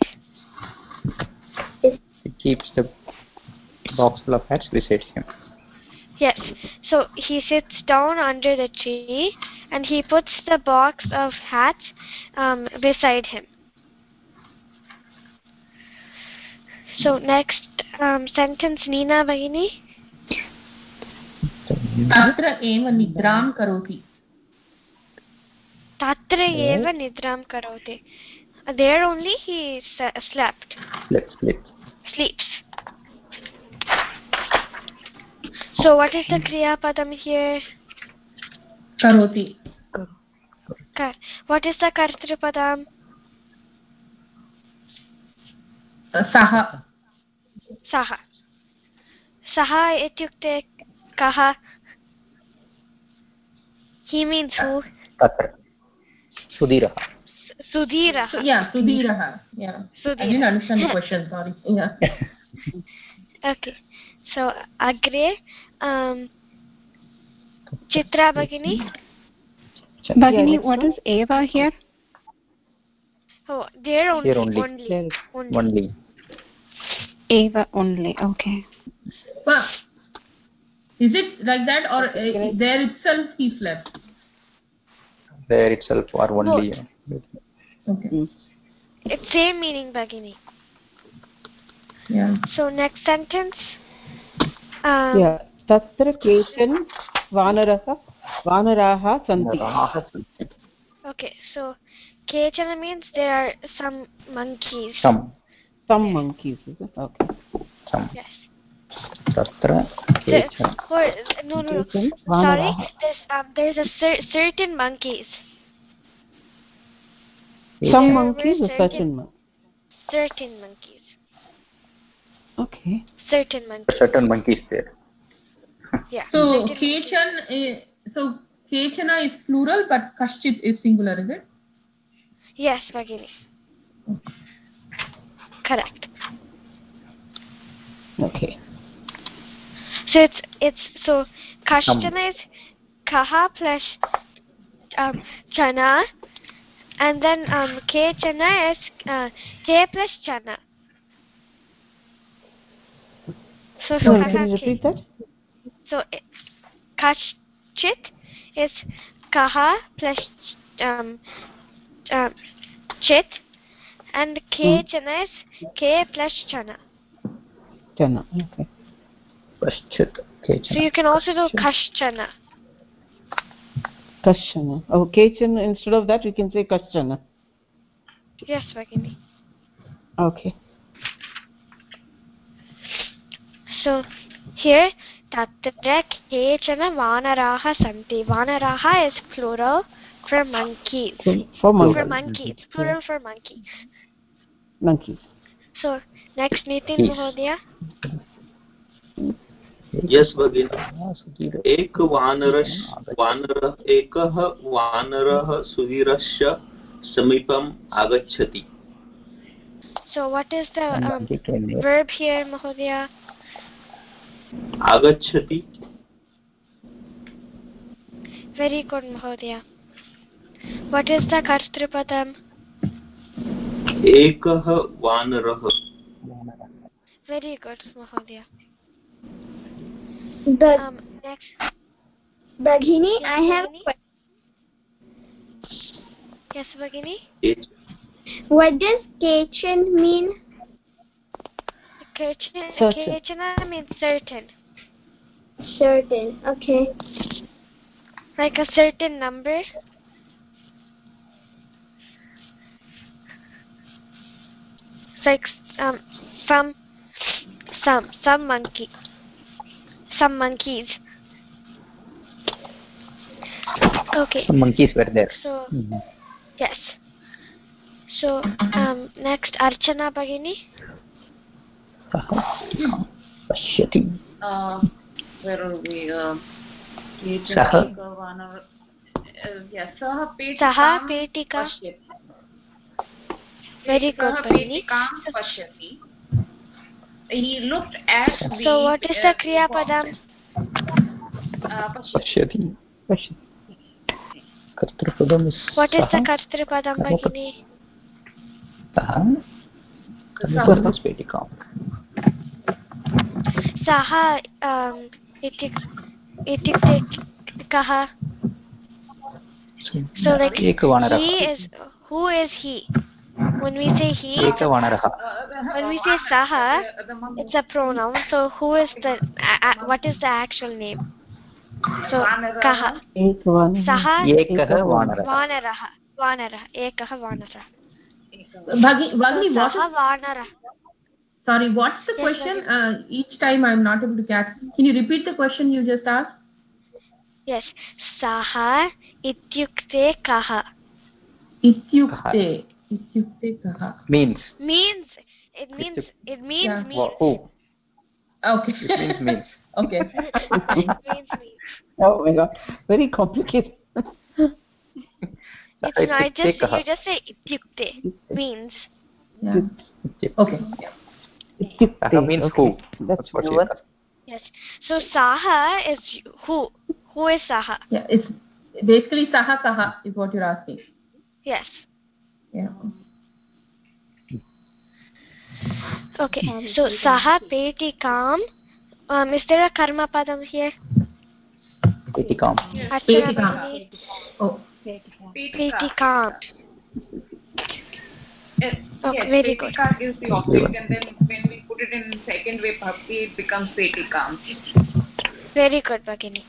He keeps the box full of hats beside him. Yes. So he sits down under the tree and he puts the box of hats beside him. So next sentence, Neena Bhagini. Tatra eva nidram karoti. Tatra eva nidram karoti. There only he slept. Sleeps. So what is the Kriya Padam here? Karoti. What is the Kartri Padam? Saha. Saha. Saha ityukte kaha? He means who? Sudhiraha. Sudhiraha. Yeah, Sudhiraha. Yeah. Sudhiraha. I didn't understand the question, sorry. Yeah. Okay. So Agre Chitra Bhagini. Bhagini, what is Eva here? Oh, there only. Only. Eva only, okay. But is it like that or there itself he slept? There itself or only. Okay. It's same meaning, Bhagini. Yeah. So next sentence. Yeah. Tatra Ketan vanaraha santi. Okay, so kechana means there are some monkeys. Some monkeys, is it? Okay. Some. Yes. Tatra No. Sorry, there's a certain monkeys. Some monkeys or certain monkeys? Certain monkeys. Okay. Certain monkeys there. Yeah. So kechana is plural, but kaschit is singular, is it? Yes, Bhagini. Correct. Okay. So it's kashchana is kaha plus chana, and then kechana is k plus chana. So can you repeat that? So kashchit is kaha plus chit, and kechana is k plus chana. Chana. Okay. Kashchit. Kechana. So you can also do kashchana. Kashchana. Oh, kechana. Instead of that, you can say kashchana. Yes, Bhagini. Okay. So here tatra kechana vanaraha santi. Vanaraha is plural for monkeys. For monkeys. Plural for monkeys. Monkeys. So next Nitin Mahodaya. Yes, Bhagini. एकः वानरः सुवीरस्य समीपम् आगच्छति. So what is the verb here, Mahodaya? Agachati. Very good, Mahodaya. What is the kartrupadam? Ekah vanarah. Very good, Mahodaya. Next. Bhagini, Yes, I have Bhagini? Yes, Bhagini? What does kechan mean? Kechana means certain. Certain, okay. Like a certain number. It's like some monkey. Some monkeys. Okay. Some monkeys were there. So yes. So next Archana Bhagini. Pashyati. Where are we? Saha. Saha petika. Very good, Bhagini. Pashyati. He looked at the. So what is the Kriya Padam? Pashyati. Kartrupadam is. What is the Kartrupadam, Bhagini? Saha. Saha is petikam. Saha ityukte kaha. So like he is, who is he? When we say he, when we say saha, it's a pronoun. So who is what is the actual name? So kaha. Saha vanaraha. Ekaha vanaraha. Bhagini, what Saha vanaraha. Sorry, what's the question? Each time I'm not able to catch. Can you repeat the question you just asked? Yes. Saha ityukte kaha. Ityukte kaha. Means. It means Who? Okay. It means. Okay. means. Oh my God, very complicated. It's not you just say ityukte means. Yeah. Okay. Saha means who. That's what you. Yes. So saha is who. Who is saha? Yeah, it's basically saha is what you're asking. Yes. Yeah. Okay. So saha petikam. Is there a karma padam here? Petikam. Petikam. Oh. Petikam. Yes, very good. Petika gives the object, and then when we put it in second way bhakti, it becomes Petikam. Very good, Bhagini.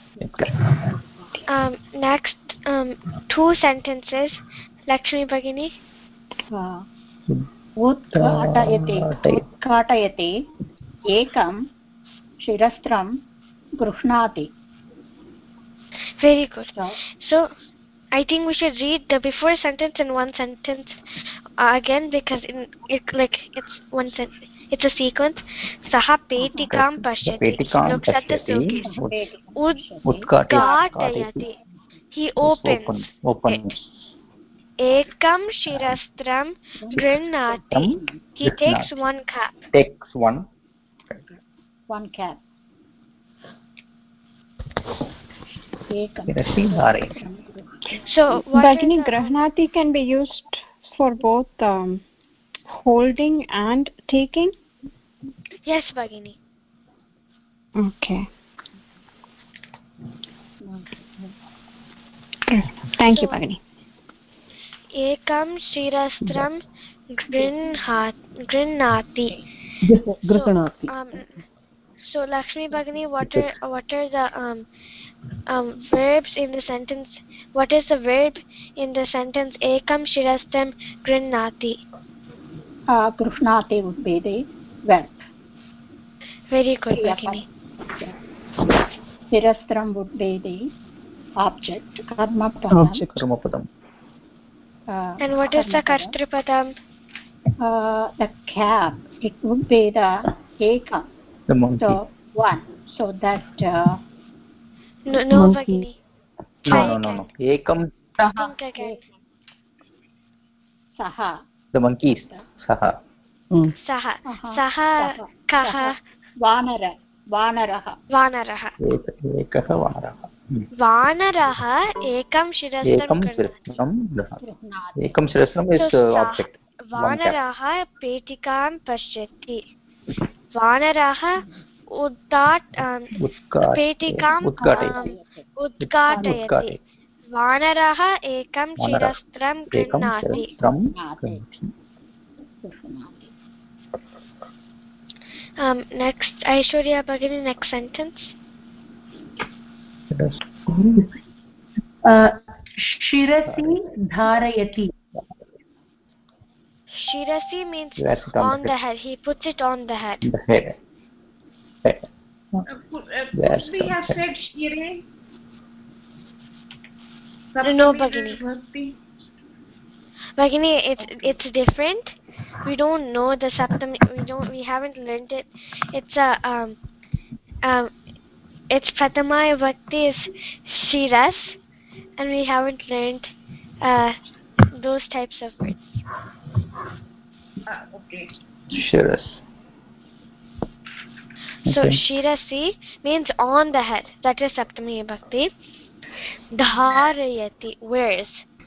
Next, 2 sentences. Lakshmi Bhagini. उत्काटयति एकं शिरस्त्रं गृह्णाति. Very good. So I think we should read the before sentence and one sentence again, because it's one sentence. It's a sequence. Saha petikam pashyati. Looks at the suitcase. Udkatayati. He opens. Ekam shirastram grinati. He takes one cap. One cap. So Bhagini, grahnati can be used for both holding and taking. Yes, Bhagini. Okay. Thank you, Bhagini. Ekam shirastram grinnati. So Lakshmi Bhagini, what are the verbs in the sentence? What is the verb in the sentence Ekam shirastram grinnati? Grühnati would be the verb. Very good, Bhagini. Shirastram would be the object. Karmapadam. And what is the Kartripadam? The cap. It would be the Ekam. The monkey. So one. So that. No, Bhagini. No. Ekam. Think again. Saha. The monkeys. Saha. Saha. Saha. Kaha. Vanaraha. Vanaraha. Ekah vanaraha. Vanaraha ekam shirastram grihati. Ekam shirastram is object. Vanaraha petikam pashyati. Vanaraha petikam udkatayati. Vanaraha ekam shirastram grihnati. Next, Aishwarya Bhagini, next sentence. Shirasi dharayati. Shirasi means on the head. He puts it on the head. The head. Could we have said shire? No, Bhagini. Bhagini, it's different. We don't know the saptami. We haven't learned it. It's it's pratama vibhakti is shiras, and we haven't learned those types of words. Okay. Shiras. So shirasi means on the head. That is saptami vibhakti. Dharayati, wears.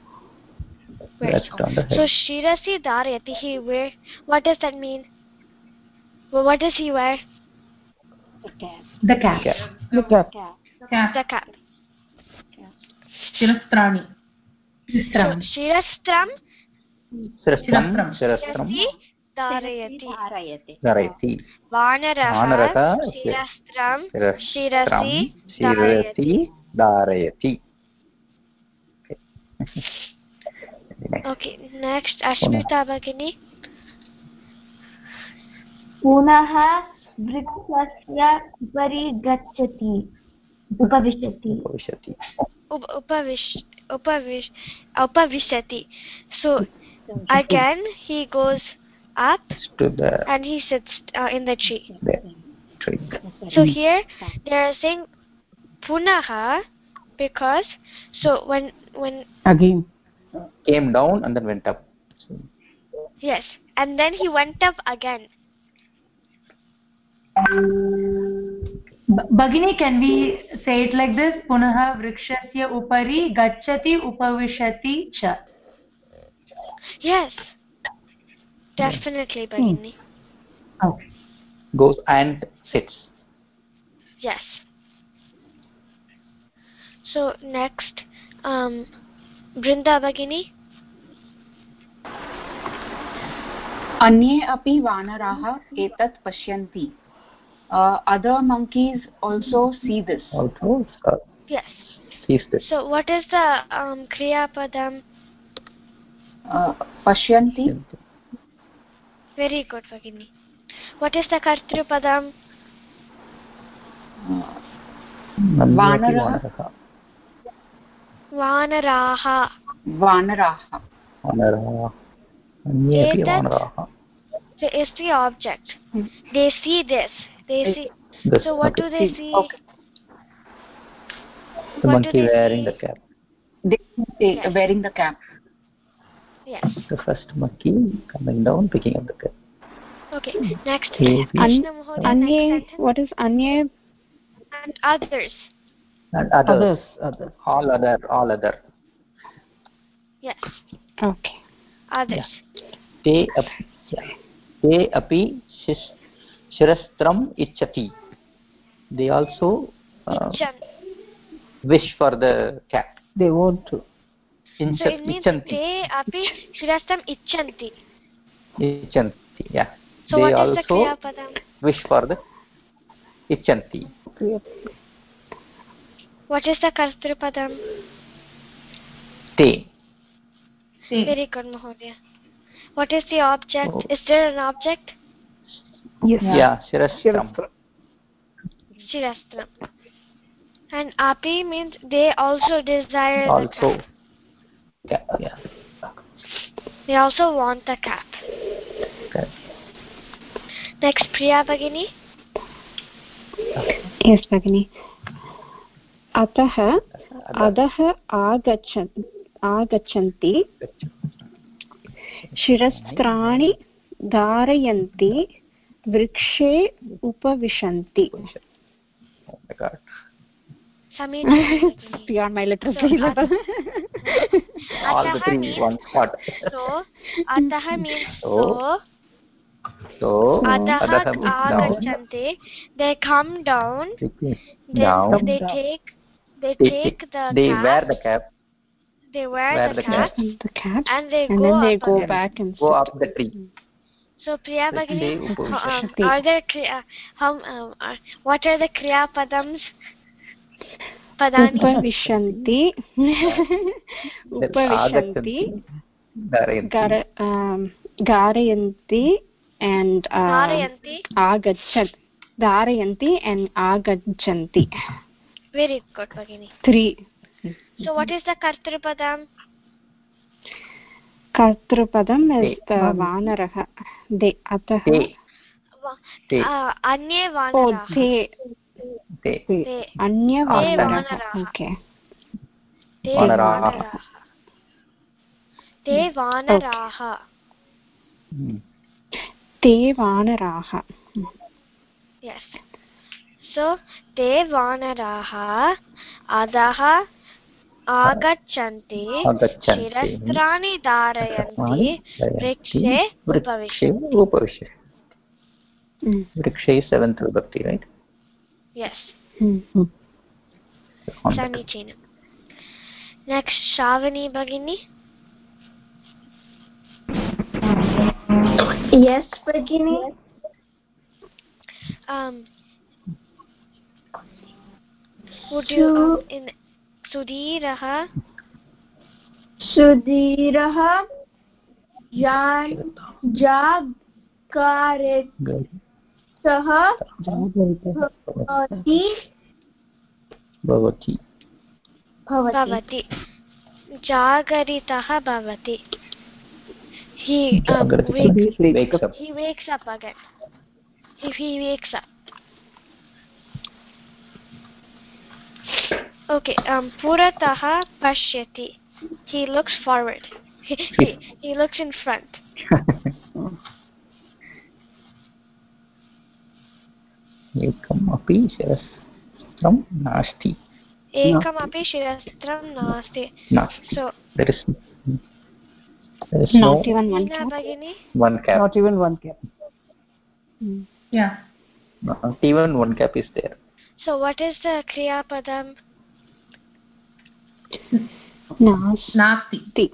So shirasi dharayati, he wear. What does that mean? Well, what does he wear? The cap. Shirastrani. Shirastram. Shirastram. Dharayati. Vanaraha shirastram shirasi dharayati. Okay, next Ashmita Bhagini. Punaha vrikshasya upari gacchati. Upavishati. So again he goes up and he sits in the tree. So here they are saying punaha because when again came down and then went up. Yes, and then he went up again. Bhagini, can we say it like this? Punaha vrikshasya upari gacchati upavishati cha. Yes, definitely, Bhagini. Okay. Goes and sits. Yes. So next, Brinda Bhagini. अन्ये अपि वानराः एतत् पश्यन्ति. other monkeys also see this. Also, Yes. sees this. So what is the kriya padam? Pashyanti. Very good, Bhagini. What is the kartru padam? Vanaraha. Vanaraha. Vanaraha. Vanaraha. Anyepi vanaraha. So is the object. They see this. They see. This, so what okay. do they see? Okay. The what monkey wearing the cap. Yes. Wearing the cap. Yes. The first monkey coming down, picking up the cap. Okay. Next. Anye. What is anye? And others. And others. All other. Yes. Okay. Others. Te api shirastram ichchati. They also wish for the cap. They want to. So it means te api shirastram icchanti. Icchanti, yeah. So they what also is the kriya padam? Wish for the icchanti. What is the kartru padam? Te. Very good, Mahodaya. What is the object? Is there an object? Yes. Yeah, shirastram. Shirastram. And api means they also desire the cap. Yeah. They also want the cap. Okay. Next, Priya Bhagini. Yes, Bhagini. अतः अधः आगच्छन्ति शिरस्त्राणि धारयन्ति वृक्षे उपविशन्ति. Beyond my literacy level. All the three one spot. So ataha means so ataha agachanti. They come down. They take the cap. They wear the cap. They wear the cap. And they go back and go up the tree. So Priya Bhagini, are there what are the kriya padams? Upavishanti, Garayanti, and Agachanti. Dharayanti and Agachanti. Very good, Bhagini. 3. So what is the kartrupadam? Kartrupadam is the Vanaraha. De ataha. Anye Vanaraha. Anya Vanaraha. Okay. Te Vanaraha. Te Vanaraha. Yes. So te Vanaraha adaha agachanti shirastrani dharayanti vrikshe upavishyanti. Vrikshe is 7th vibhakti, right? Yes. Samichinam. Next, Shavani Bhagini. Yes, Bhagini. Would you in Sudhiraha Bhavati. Jagaritah bhavati. He wakes up. He wakes up again. If he wakes up. Okay. Puratah pashyati. He looks forward. He looks in front. Ekam api shirastram nasti. Ekam api shirastram nasti. So there is not even one cap. One cap. Not even one cap. Yeah. Not even one cap is there. So what is the kriya padam? Nasti.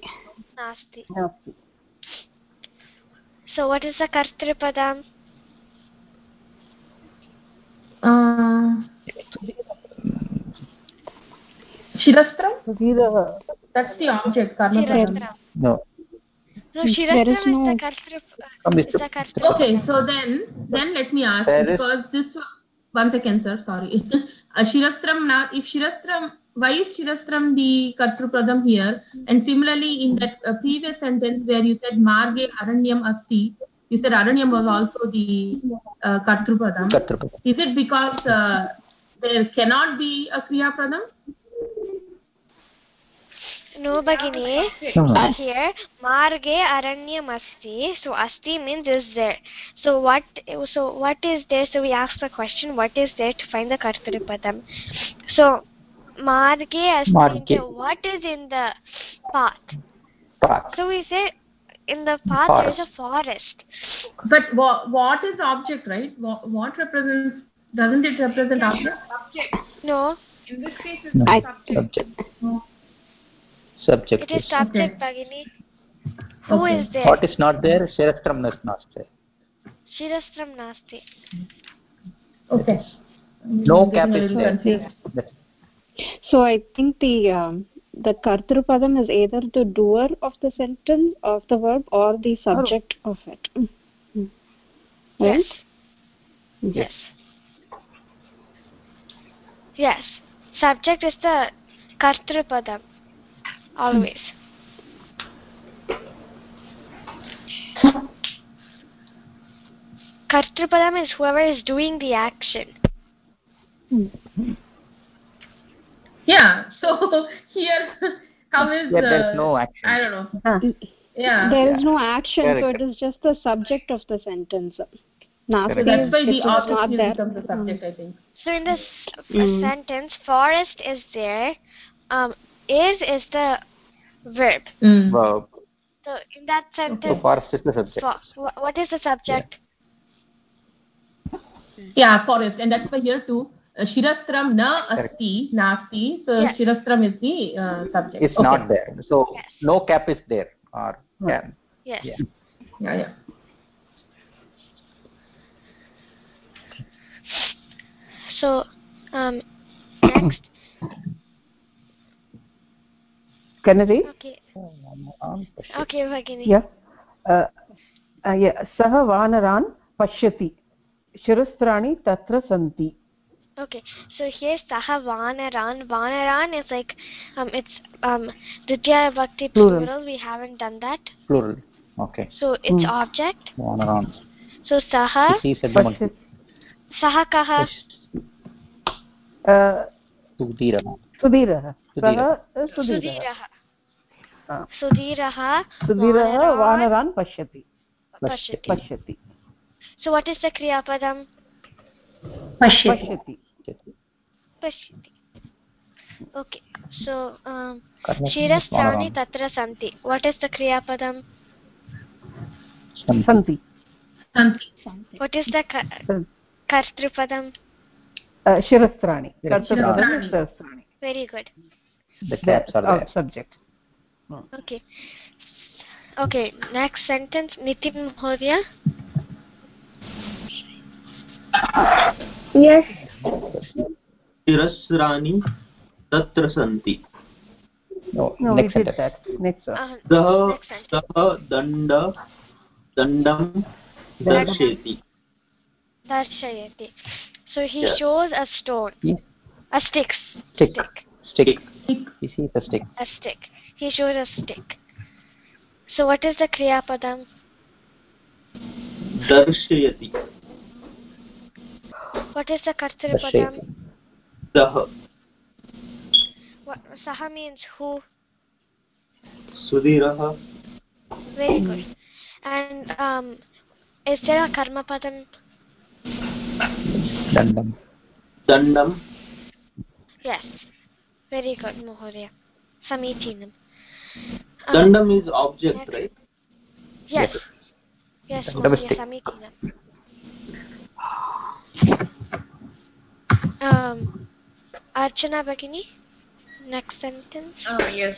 So what is the kartru padam? Shirastram? That's the object, karma padam. No. No, Shirastram is the kartru. Okay, so then let me ask, because this, one second sir, sorry. Shirastram, now if Shirastram, why is Shirastram the kartru padam here? And similarly in that previous sentence where you said marge aranyam asti, you said aranyam was also the kartru padam. Is it because there cannot be a kriya padam? No, Bhagini. Here, marge aranyam asti. So asti means is there. So what is there? So we ask the question, what is there to find the kartru padam? So marge asti. What is in the path? So we say in the path there is a forest. But what is the object, right? What represents? Doesn't it represent object? No. In this case, it's subject. Subject. It is subject, Bhagini. Who is there? What is not there? Shirastram is not there. Shirastram nasti. Okay. No cap is there. So I think the kartru padam is either the doer of the sentence of the verb or the subject of it. Right? Yes. Yes. Subject is the kartru padam. Always. Kartru padam is whoever is doing the action. Yeah. So here, how is there is no action. I don't know. Yeah. There is no action, so it is just the subject of the sentence. So that's why the object becomes the subject, I think. So in this sentence, forest is there. Is the verb. Verb. So in that sentence, so forest is the subject. What is the subject? Yeah, forest, and that's why here too. Shirastram na asti, nasti. So Shirastram is the subject. It's not there. So no cap is there or can. Yes. Yeah. So next. Can I read? Okay, Bhagini. Yeah. Sah vanaran pashyati. Shirastrani tatra santi. Okay, so here saha vanaran. Vanaran is like it's Dvitiya Bhakti plural. We haven't done that. Plural. Okay. So it's object. Vanaran. So saha. Saha kaha. Sudhiraha. Sudhiraha vanaran pashyati. So what is the kriya padam? Pashyati. Okay. So Shirastrani tatra santi. What is the kriya padam? Santi. What is the kartru padam? Shirastrani. Kartru padam is Shirastrani. Very good. The caps are there. Subject. Okay. Next sentence, Nitin Mahodaya. Yes. Shirasrani tatra santi. No, next sentence. Next. Saha dandam darshayati. So he shows a stone. A stick. Stick. He sees a stick. A stick. He shows a stick. So what is the kriya padam? Darshayati. What is the kartru padam? Saha. Saha means who? Sudhiraha. Very good. And is there a karma padam? Dandam. Yes. Very good, Mahodaya. Samichinam. Dandam is object, right? Yes. Yes, Mahodaya, Samichinam. Archana Bhagini, next sentence. Yes.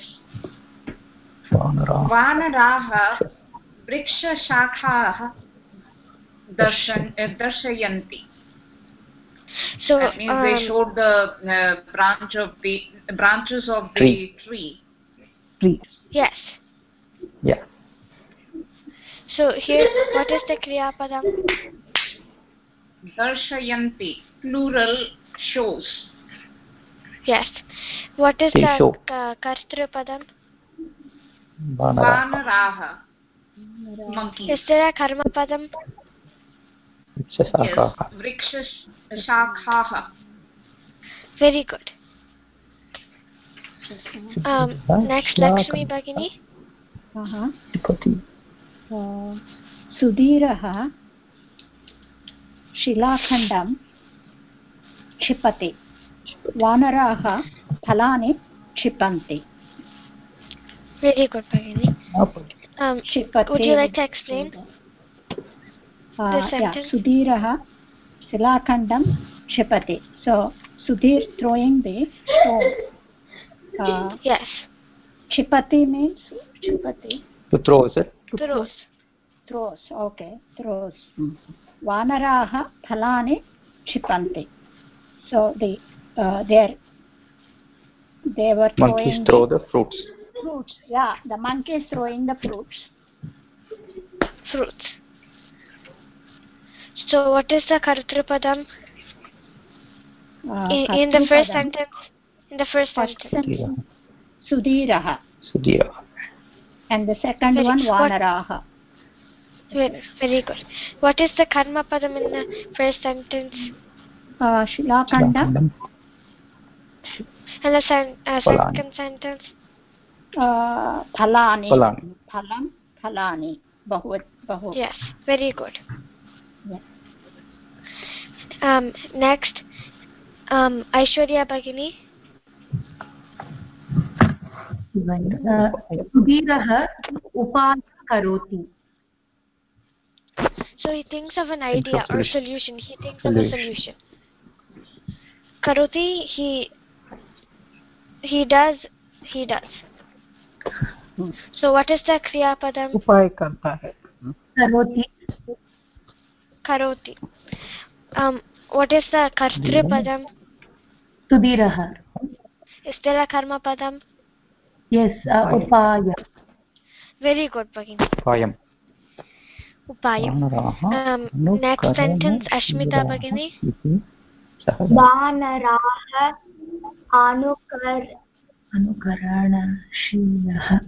Vanaraha vriksha shakhaah darshayanti. So that means they showed the branches of the tree. Yes. Yeah. So here, what is the kriya padam? Darshayanti, plural, shows. Yes. What is They the show. kartru padam? Vanaraha, monkey. Is there a karma padam? It's a Yes, vrikshas shakhaha. Very good. Next, Lakshmi Bhagini. Sudhirah शिलाखण्डं क्षिपति वानराः फलानि क्षिपन्ति. Very good, Bhagini. Would you like to explain the sentence? Sudhirah शिलाखण्डं क्षिपति. So Sudhir throwing the stone. Yes. क्षिपति means क्षिपति. To throw, is it? Throws. Okay. Throws. Vanaraha phalani क्षिपन्ति. So they were monkeys throw the fruits. Yeah, the monkey is throwing the fruits. So what is the kartru padam in the first sentence? In the first sentence, Sudhirah. And the second one, Vanaraha. Very good. What is the karma padam in the first sentence? Shilakanda. And the second sentence? Phalani. Phalam. Phalani. Bahu. Yes, very good. Yeah. Next, Aishwarya Bhagini. Sudhirah upaya karoti. So he thinks of an idea or solution. He thinks of a solution. Karoti, he does. So what is the kriya padam? उपाय करता है. Karoti. What is the kartru padam? Sudhirah. Is there a karma padam? Yes, upaya. Very good, Bhagini. Upayam. Next sentence, Ashmita Bhagini. Vanaraha Anukaranashilah.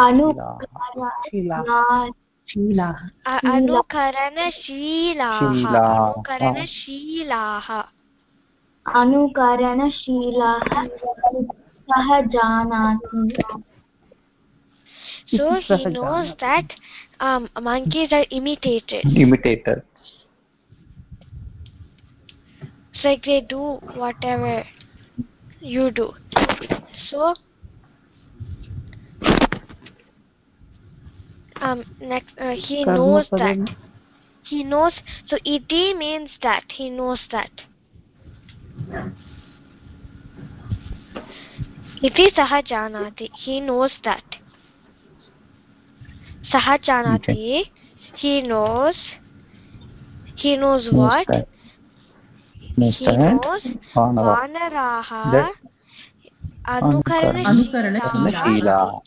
Anukaranashilaha sahajanati. So he knows that monkeys are imitators. It's like they do whatever you do. So next he knows that. He knows. So iti means that. He knows that. Iti sahajanati. He knows that. Sahajanati. He knows. He knows what? He knows Vanaraha Anukaranashila.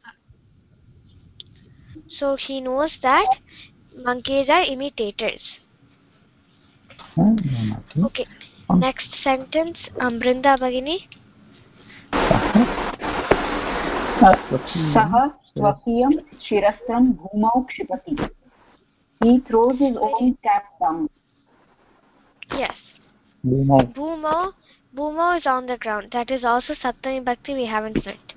So he knows that monkeys are imitators. Okay. Next sentence, Brinda Bhagini. Saha swakiyam shirastram bhumau kshipati. He throws his own cap down. Yes. Bhumo is on the ground. That is also Saptami Bhakti we haven't learned.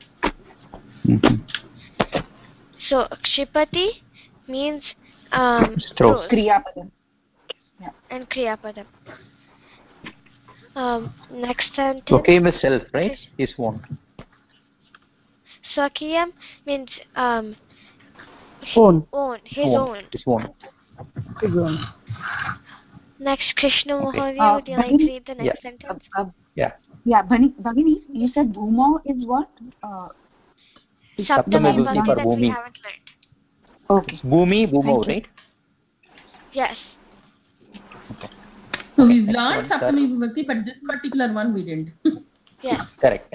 So kshipati means throws. Kriyapadam. Yeah. And kriyapadam. Next sentence. Swakiyam is self, right? His own. Swakiyam means his own. Next, Krishna Mohavya, would you like to read the next sentence? Yeah, Bhagini, you said Bhumo is what? Saptami Bhakti that we haven't learned. Okay. Bhumo, right? Yes. Okay. So we've learned Saptami Vibhakti, but this particular one we didn't. Yes. Correct.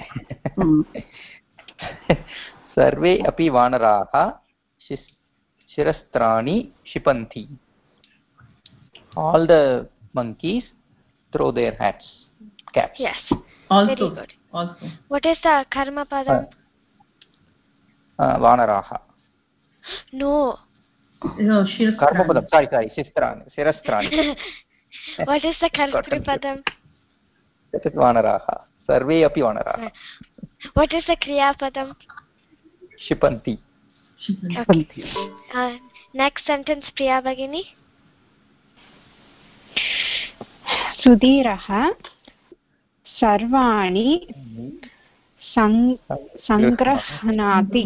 Sarve api vanaraha shirastrani shipanti. All the monkeys throw their hats, caps. Yes. Also. Very good. Also. What is the karma padam? Vanaraha. No. No, shirastrani. Karma padam. Sorry. Shirastrani. What is the kartri padam? That is vanaraha. Sarve api vanaraha. What is the kriya padam? Shipanti. Okay. Next sentence, Priya Bhagini. Sudhirah sarvani sangrahnati.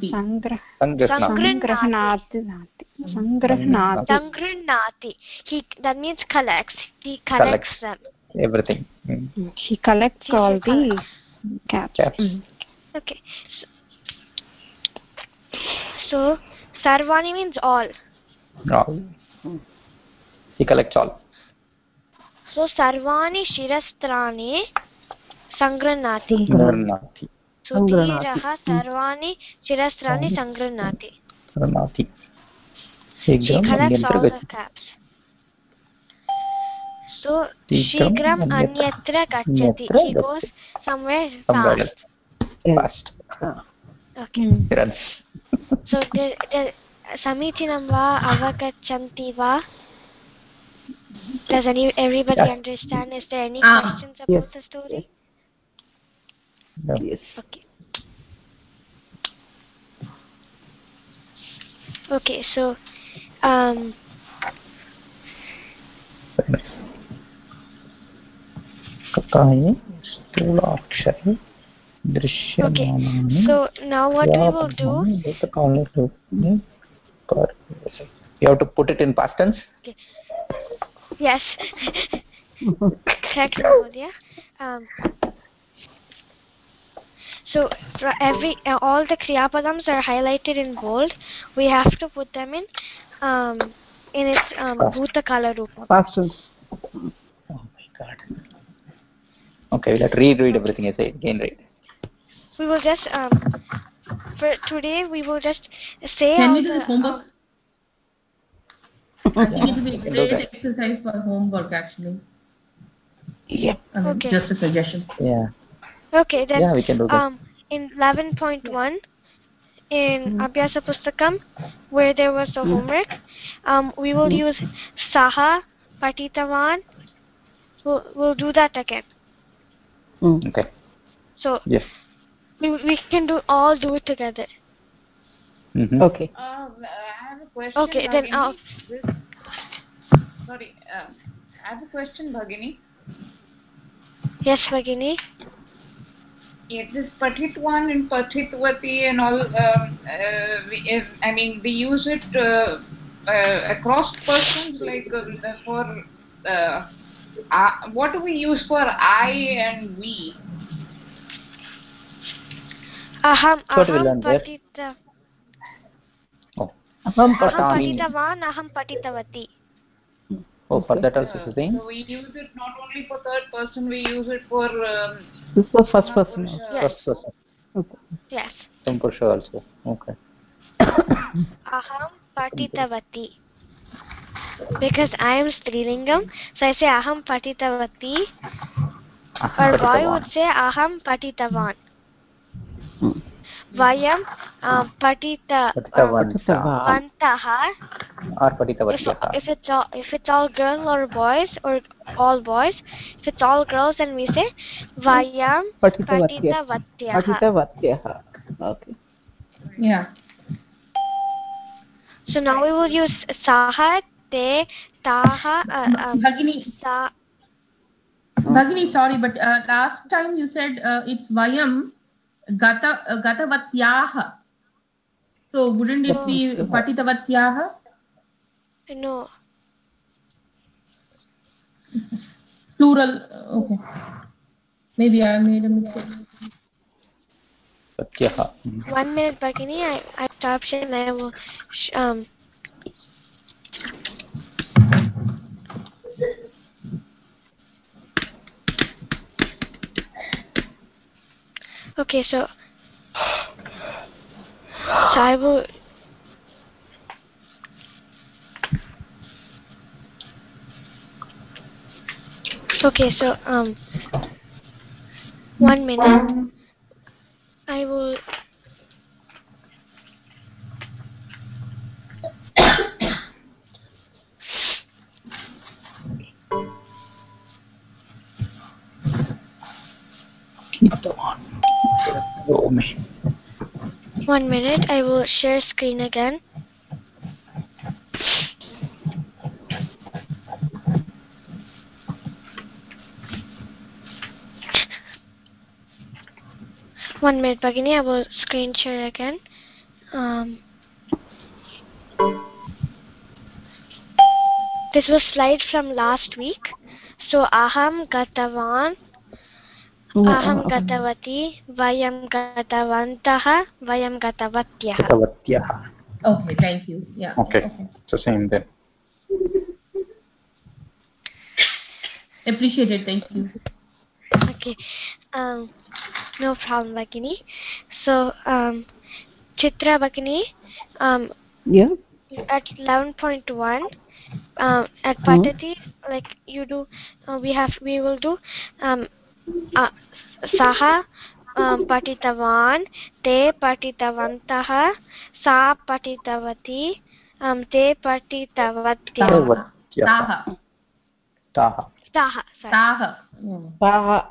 That means collects. He collects them. Everything. He collects all the caps. Okay. So sarvani means all. All. He collects all. So sarvani shirastrani sangranati. Sudhirah sarvani shirastrani sangranati. He collects all the caps. So shigram anyatra gacchati. He goes somewhere fast. Okay. So the samichinam va avagachanti va. Does everybody understand? Is there any questions about the story? Yes. Okay. Okay, so okay, so now what we will do, you have to put it in past tense. Okay. Yes. Correct, Mahodaya. So for all the kriya padams are highlighted in bold. We have to put them in its bhutakala rupa. Past tense. Oh my God. Okay, we'll have to read everything I say again, right? We will just for today we will just say. Can we do this homework? I think it will be a great exercise for homework actually. Yeah. Okay. Just a suggestion. Yeah. Okay, then we can do that. in 11.1 in Abhyasa Pustakam, where there was the homework, we will use Saha, Patitavan. We'll do that again. Okay. So yes. We can do it together. Okay. I have a question. Okay, then sorry. I have a question, Bhagini. Yes, Bhagini. Yes, this Patitwan and Patitvati and all, we use it across persons, like for, what do we use for I and we? Aham patita. Oh. Aham patitavan, aham patitavati. Oh, for that also the same? So we use it not only for third person, we use it for... this is for first person. Yes. First person. Okay. Yes. Sampurusha also. Okay. Aham patitavati. Because I am Strilingam, so I say aham patitavati. Or boy would say aham patitavan. Vayam patitavantaha. Or patitavatyaha. If it's all girl or boys or all boys, if it's all girls, then we say Vayam patitavatyaha. Okay. Yeah. So now we will use saha, te, taha. Bhagini, sorry, but last time you said it's Vayam Gatavatyaha. So wouldn't it be Patitavatyaha? No. Plural. Okay. Maybe I made a mistake. Patyaha. 1 minute, Bhagini. I stop sharing and I will Okay, so I will. Okay, so 1 minute. I will. Oh, man. 1 minute. I will share screen again. One minute, Bhagini. I will screen share again. This was slide from last week. So aham gatavan, aham gatavati, vayam gatavantah, vayam gatavatyah. Okay, thank you. Yeah. Okay. So same then. Appreciate it. Thank you. Okay. No problem, Bhagini. So Chitra Bhagini, yeah, at 11.1, at Patati, like you do, we will do Saha patitavan, te patitavantah, sa patitavati, te patitavatyah. Taha.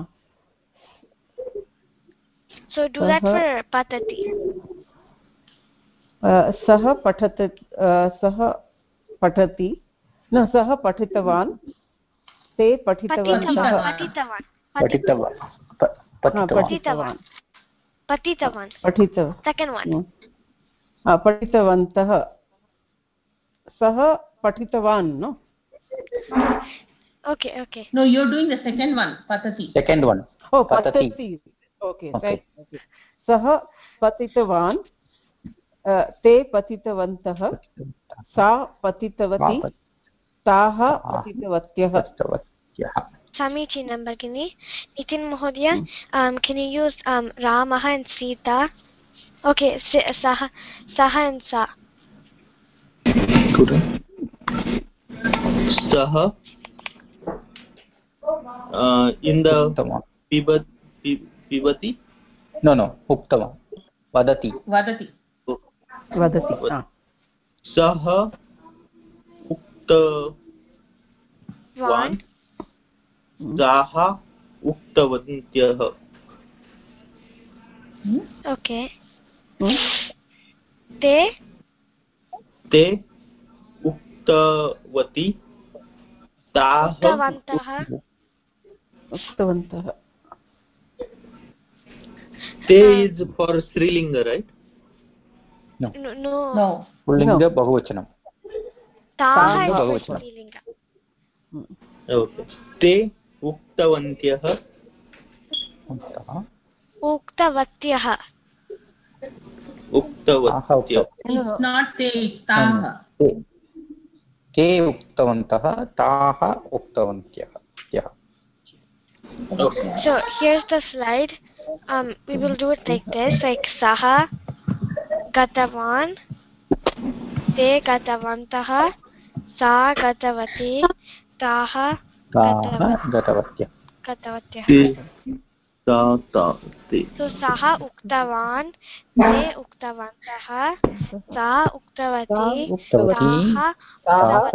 So do that for Patati. सः पठति न सः पठितवान् ते पठितवन्तः Second one. पठितवन्तः सः पठितवान् no Okay. No, you're doing the second one, Patati. Second one. Oh, Patati. Okay. Right. Okay. सः पठितवान् ते पतितवन्तः सा पतितवती ताः पतितवत्यः Samichinam Bhagini. Nitin Mahodaya, can you use Ramah and Sita? Okay, Saha and Sa. Saha in the Pibati? No, Uktava. Vadati. Saha Uktavan Saha Uktavantyah. Okay. Te Uktavati Taha Uktavantah. Te is for Strilinga, right? No. Pullinga Bahuvachanam. Taha is for Strilinga. Okay. Te Uktavantyah. Uktavatyah. Uktavatyah. It's not te, it's taha. Te uktavantah, taha uktavantyah. Yeah. Okay. So here's the slide. We will do it like this, like Saha Gatavan, Te Gatavantah, Sa Gatavati, Taha Gatavatyah. So Saha Uktavan, Te Uktavantah, Sa Uktavati, Taha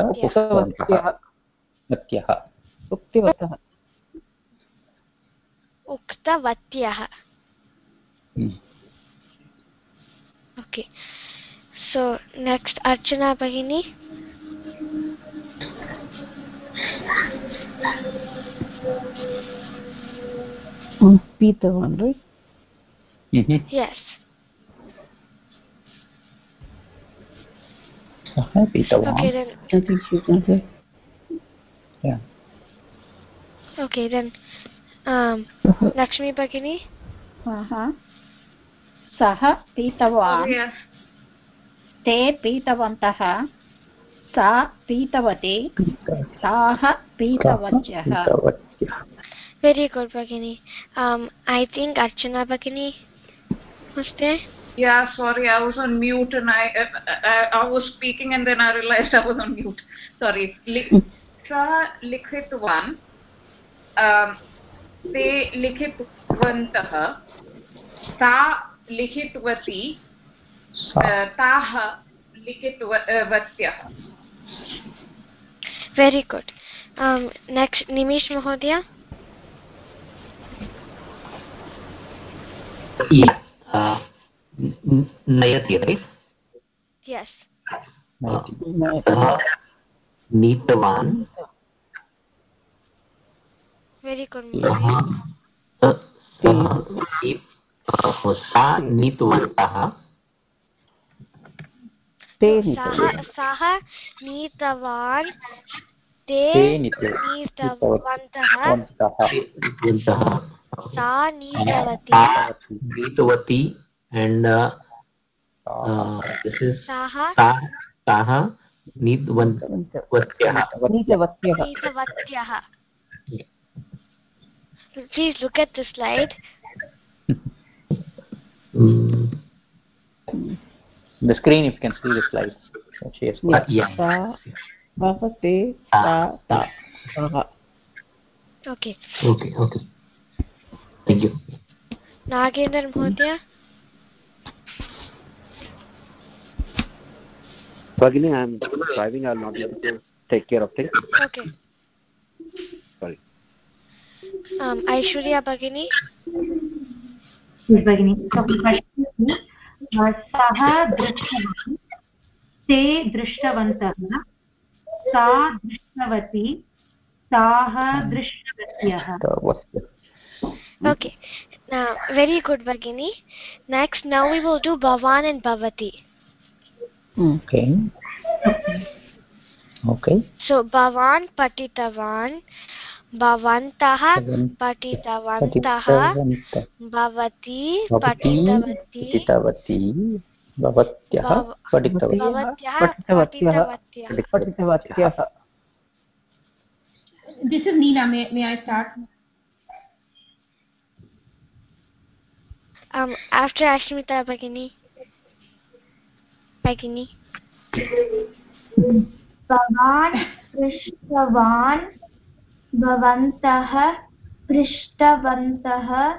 Uktavatyah. Okay. So next Archana Bhagini. Pitavan, right? Yes. Okay then. I think she's not here. Yeah. Okay then. Lakshmi Bhagini. सः पीतवान् ते पीतवन्तः सा पीतवती ताः पीतवत्यः Very good, Bhagini. I think Archana Bhagini was there. Yeah, sorry, I was on mute and I was speaking and then I realized I was on mute. Sorry. Sa likhitvan. Te likhitvantah. Sa likhitvati. Tah likhitvatyah. Very good. Next, Nimish Mahodaya. Yeah. Nayati, right? Yes. Neetavan. Very good. Sa neetavantah. Saha neetavan. Te neetavantah. Sa neetavati. And this is Saha neetavatyah. Please look at the slide. The screen, if you can see the slide. Okay. Okay. Thank you. Nagendra Mahodaya. Bhagini, I am driving. I will not be able to take care of things. Okay. Sorry. Aishwarya Bhagini. Yes, Bhagini. So, Saha drishtavan. Te drishtavantah. Sa drishtavati. Saha drishtavatyah. Okay. Now, very good, Bhagini. Next, now we will do Bhavan and Bhavati. Okay. So, Bhavan Patitavan. Bhavantah Patitavantah. Bhavati Patitavati. Bhavatyah Patitavatyah. This is Neena. May I start? After Ashmita Bhagini. Bhavan Prishtavan Bhavantah Prishtavantah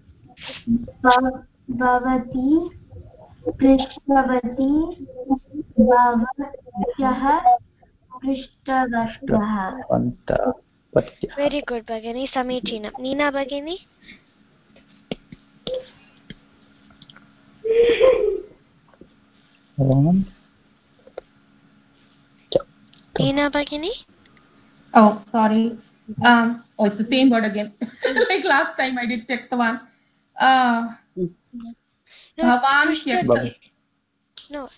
Bhavati Prishtavati Bhavatyah Prishtavatyah. Very good, Bhagini. Samichinam. Neena Bhagini. Neena Bhagini. Oh, sorry. It's the same word again. Like last time I did check the one. Bhavan Tyakta. No.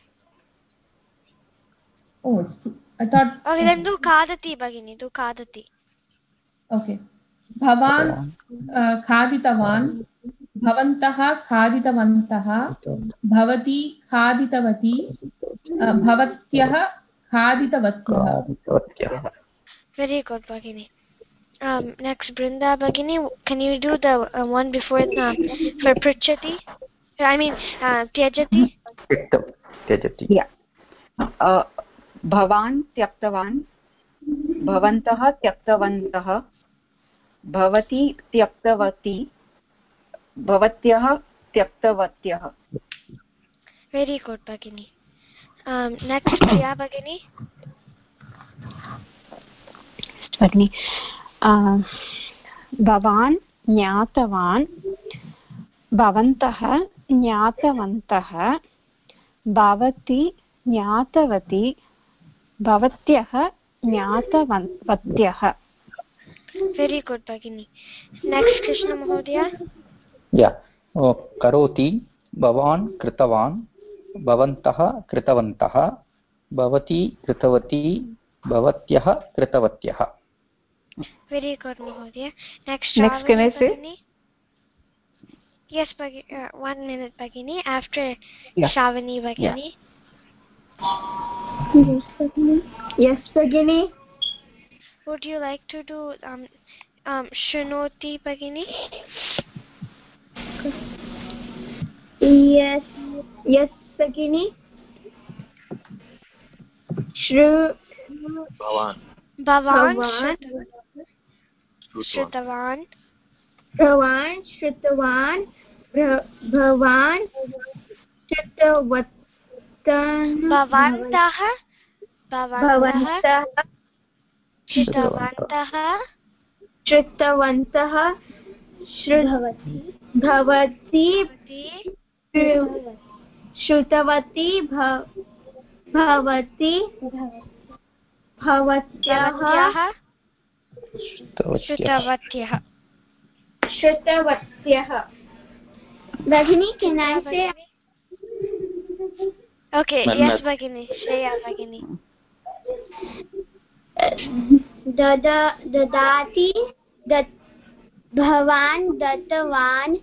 Oh, I thought. Okay, then do Kadati, Bhagini. Do Kadati. Okay. Bhavan Khaditavan. Bhavantah Khaditavantah. Bhavati Khaditavati. Bhavatyah Khaditavatyah. Very good, Bhagini. Next, Brinda Bhagini, can you do the one before for Prichati? I mean, Tyajati? Tyajati. Yeah. Bhavan Tyaktavan. Bhavantah Tyaktavantah. Bhavati Tyaktavati. Bhavatyah Tyaktavatyah. Very good, Bhagini. Next, Priya Bhagini. Bhagini. Bhavan Jnatavan. Bhavantah Jnatavantah. Bhavati Jnatavati. Bhavatyah Jnatavatyah. Very good, Bhagini. Next, Krishna Mahodaya. Yeah. Karoti, Bhavan Kritavan, Bhavantah Kritavantah, Bhavati Kritavati, Bhavatyah Kritavatyah. Very good, Mahodaya. Next, can I say? Bhagini. Yes, Bhagini. 1 minute, Bhagini. After Shavani Bhagini. Yes, Bhagini. Would you like to do Shrunoti Bhagini? Yes. Yes, Bhagini. Bhavan. Shrutavan. Bhavan Shrutavan. Bhavan Shrutavatan. Bhavantah. Bhavantah. Shrutavantah. Shrutavantah. Bhavati. Shrutavati. Bhavati. Bhavatyah. Shrutavatyah. Bhagini, can I say? Okay, yes, Bhagini. Shreya Bhagini. Dadati. Bhavan Dattavan.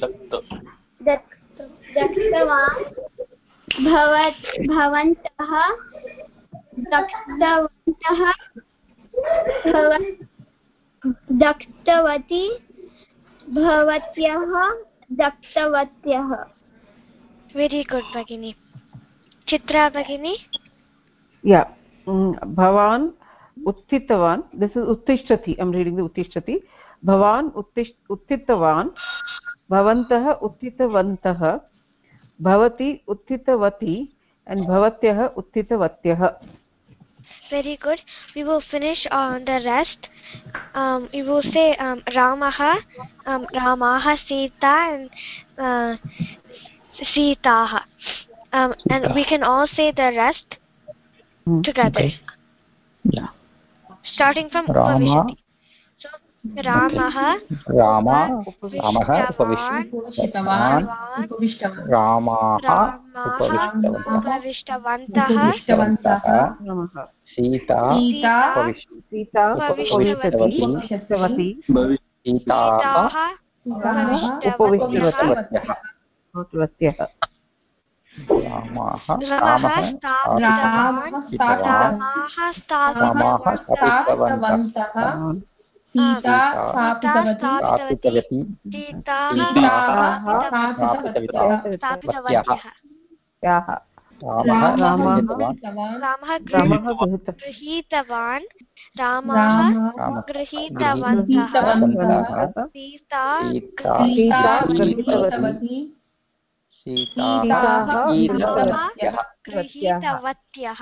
Daktavan. Bhavantah. Daktavantah. Daktavati. Bhavatyah. Daktavatyah. Very good, Bhagini. Chitra Bhagini? Yeah. Bhavan Uttitavan. This is Uttishtati. I'm reading the Uttishtati. Bhavan Uttitavan. Bhavantah Uttitavantah. Bhavati Uttitavati. And Bhavatyah Uttitavatyah. Very good. We will finish on the rest. We will say Ramaha, Ramaha, Sita, and Sitaha. And we can all say the rest together. Okay. Yeah. Starting from Upavishati. So Ramaha, Ramaha Upavishtavan, Upavishtavantaha, Sita Upavishtavatih, Sitaha Upavishtavatyaha. Ramaha Stapitavantah. Sita Stapitavati. Ramah Grihitavan. Ramah Grihitavantah. Sita Grihitavati. Grihitavatyah.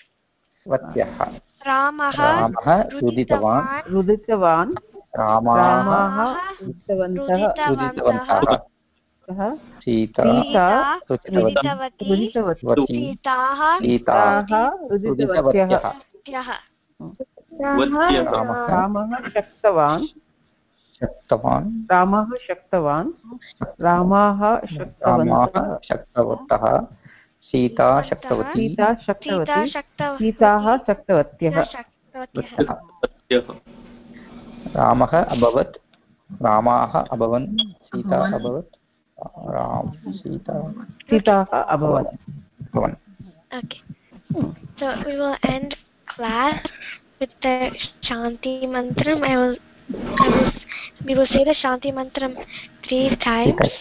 Ramah Ruditavan. Ramah Ruditavantah. Sita Ruditavati. Sitaha Ruditavatyah. Ramah Shaktavan. Ramah Shaktavan. Ramah Shaktavatah. Sita Shaktavati. Sitaha Shaktavatyah. Ramah Abhavat. Ramaha Abhavan. Sita Abhavat. Sitaha Abhavan. Okay. So we will end class with the Shanti Mantram. We will say the Shanti Mantram 3 times.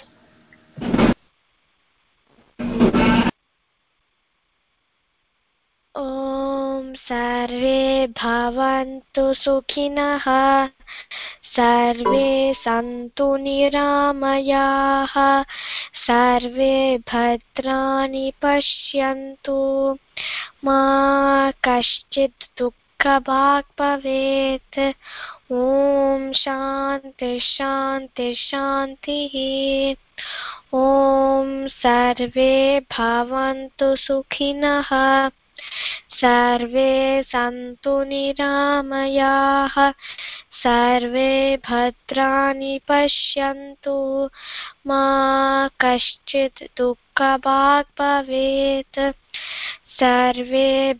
Om Sarve Bhavantu Sukhinah. Sarve Santu Niramayah. Sarve Bhadrani Pashyantu. Ma Kaschit Dukkha Bhag Bhavet. Om Shanti Shanti Shanti. Om Sarve Bhavantu Sukhinah. Sarve Santu Niramayah. Sarve Bhadrani Pashyantu. Ma Kaschit Dukkha Bhag Bhavet. Sarve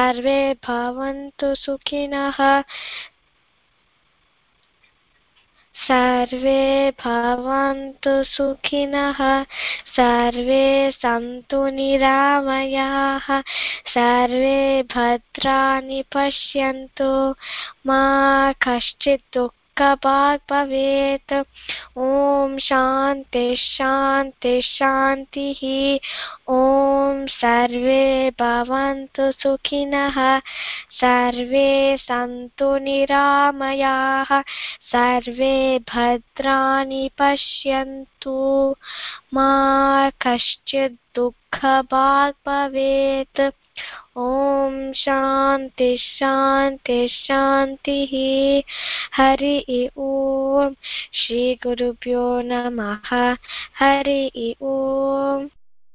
Bhavantu Sukhinah. सर्वे भवन्तु सुखिनः सर्वे सन्तु निरामयाः सर्वे भद्राणि पश्यन्तु मा कश्चित् दुःखभाग् भवेत् ॐ शान्ति शान्ति शान्तिः ॐ सर्वे भवन्तु सुखिनः सर्वे सन्तु निरामयाः सर्वे भद्राणि पश्यन्तु मा कश्चित् दुःखभाग् भवेत् ॐ शान्ति शान्ति शान्तिः हरि ओम् श्रीगुरुभ्यो नमः हरि ओम्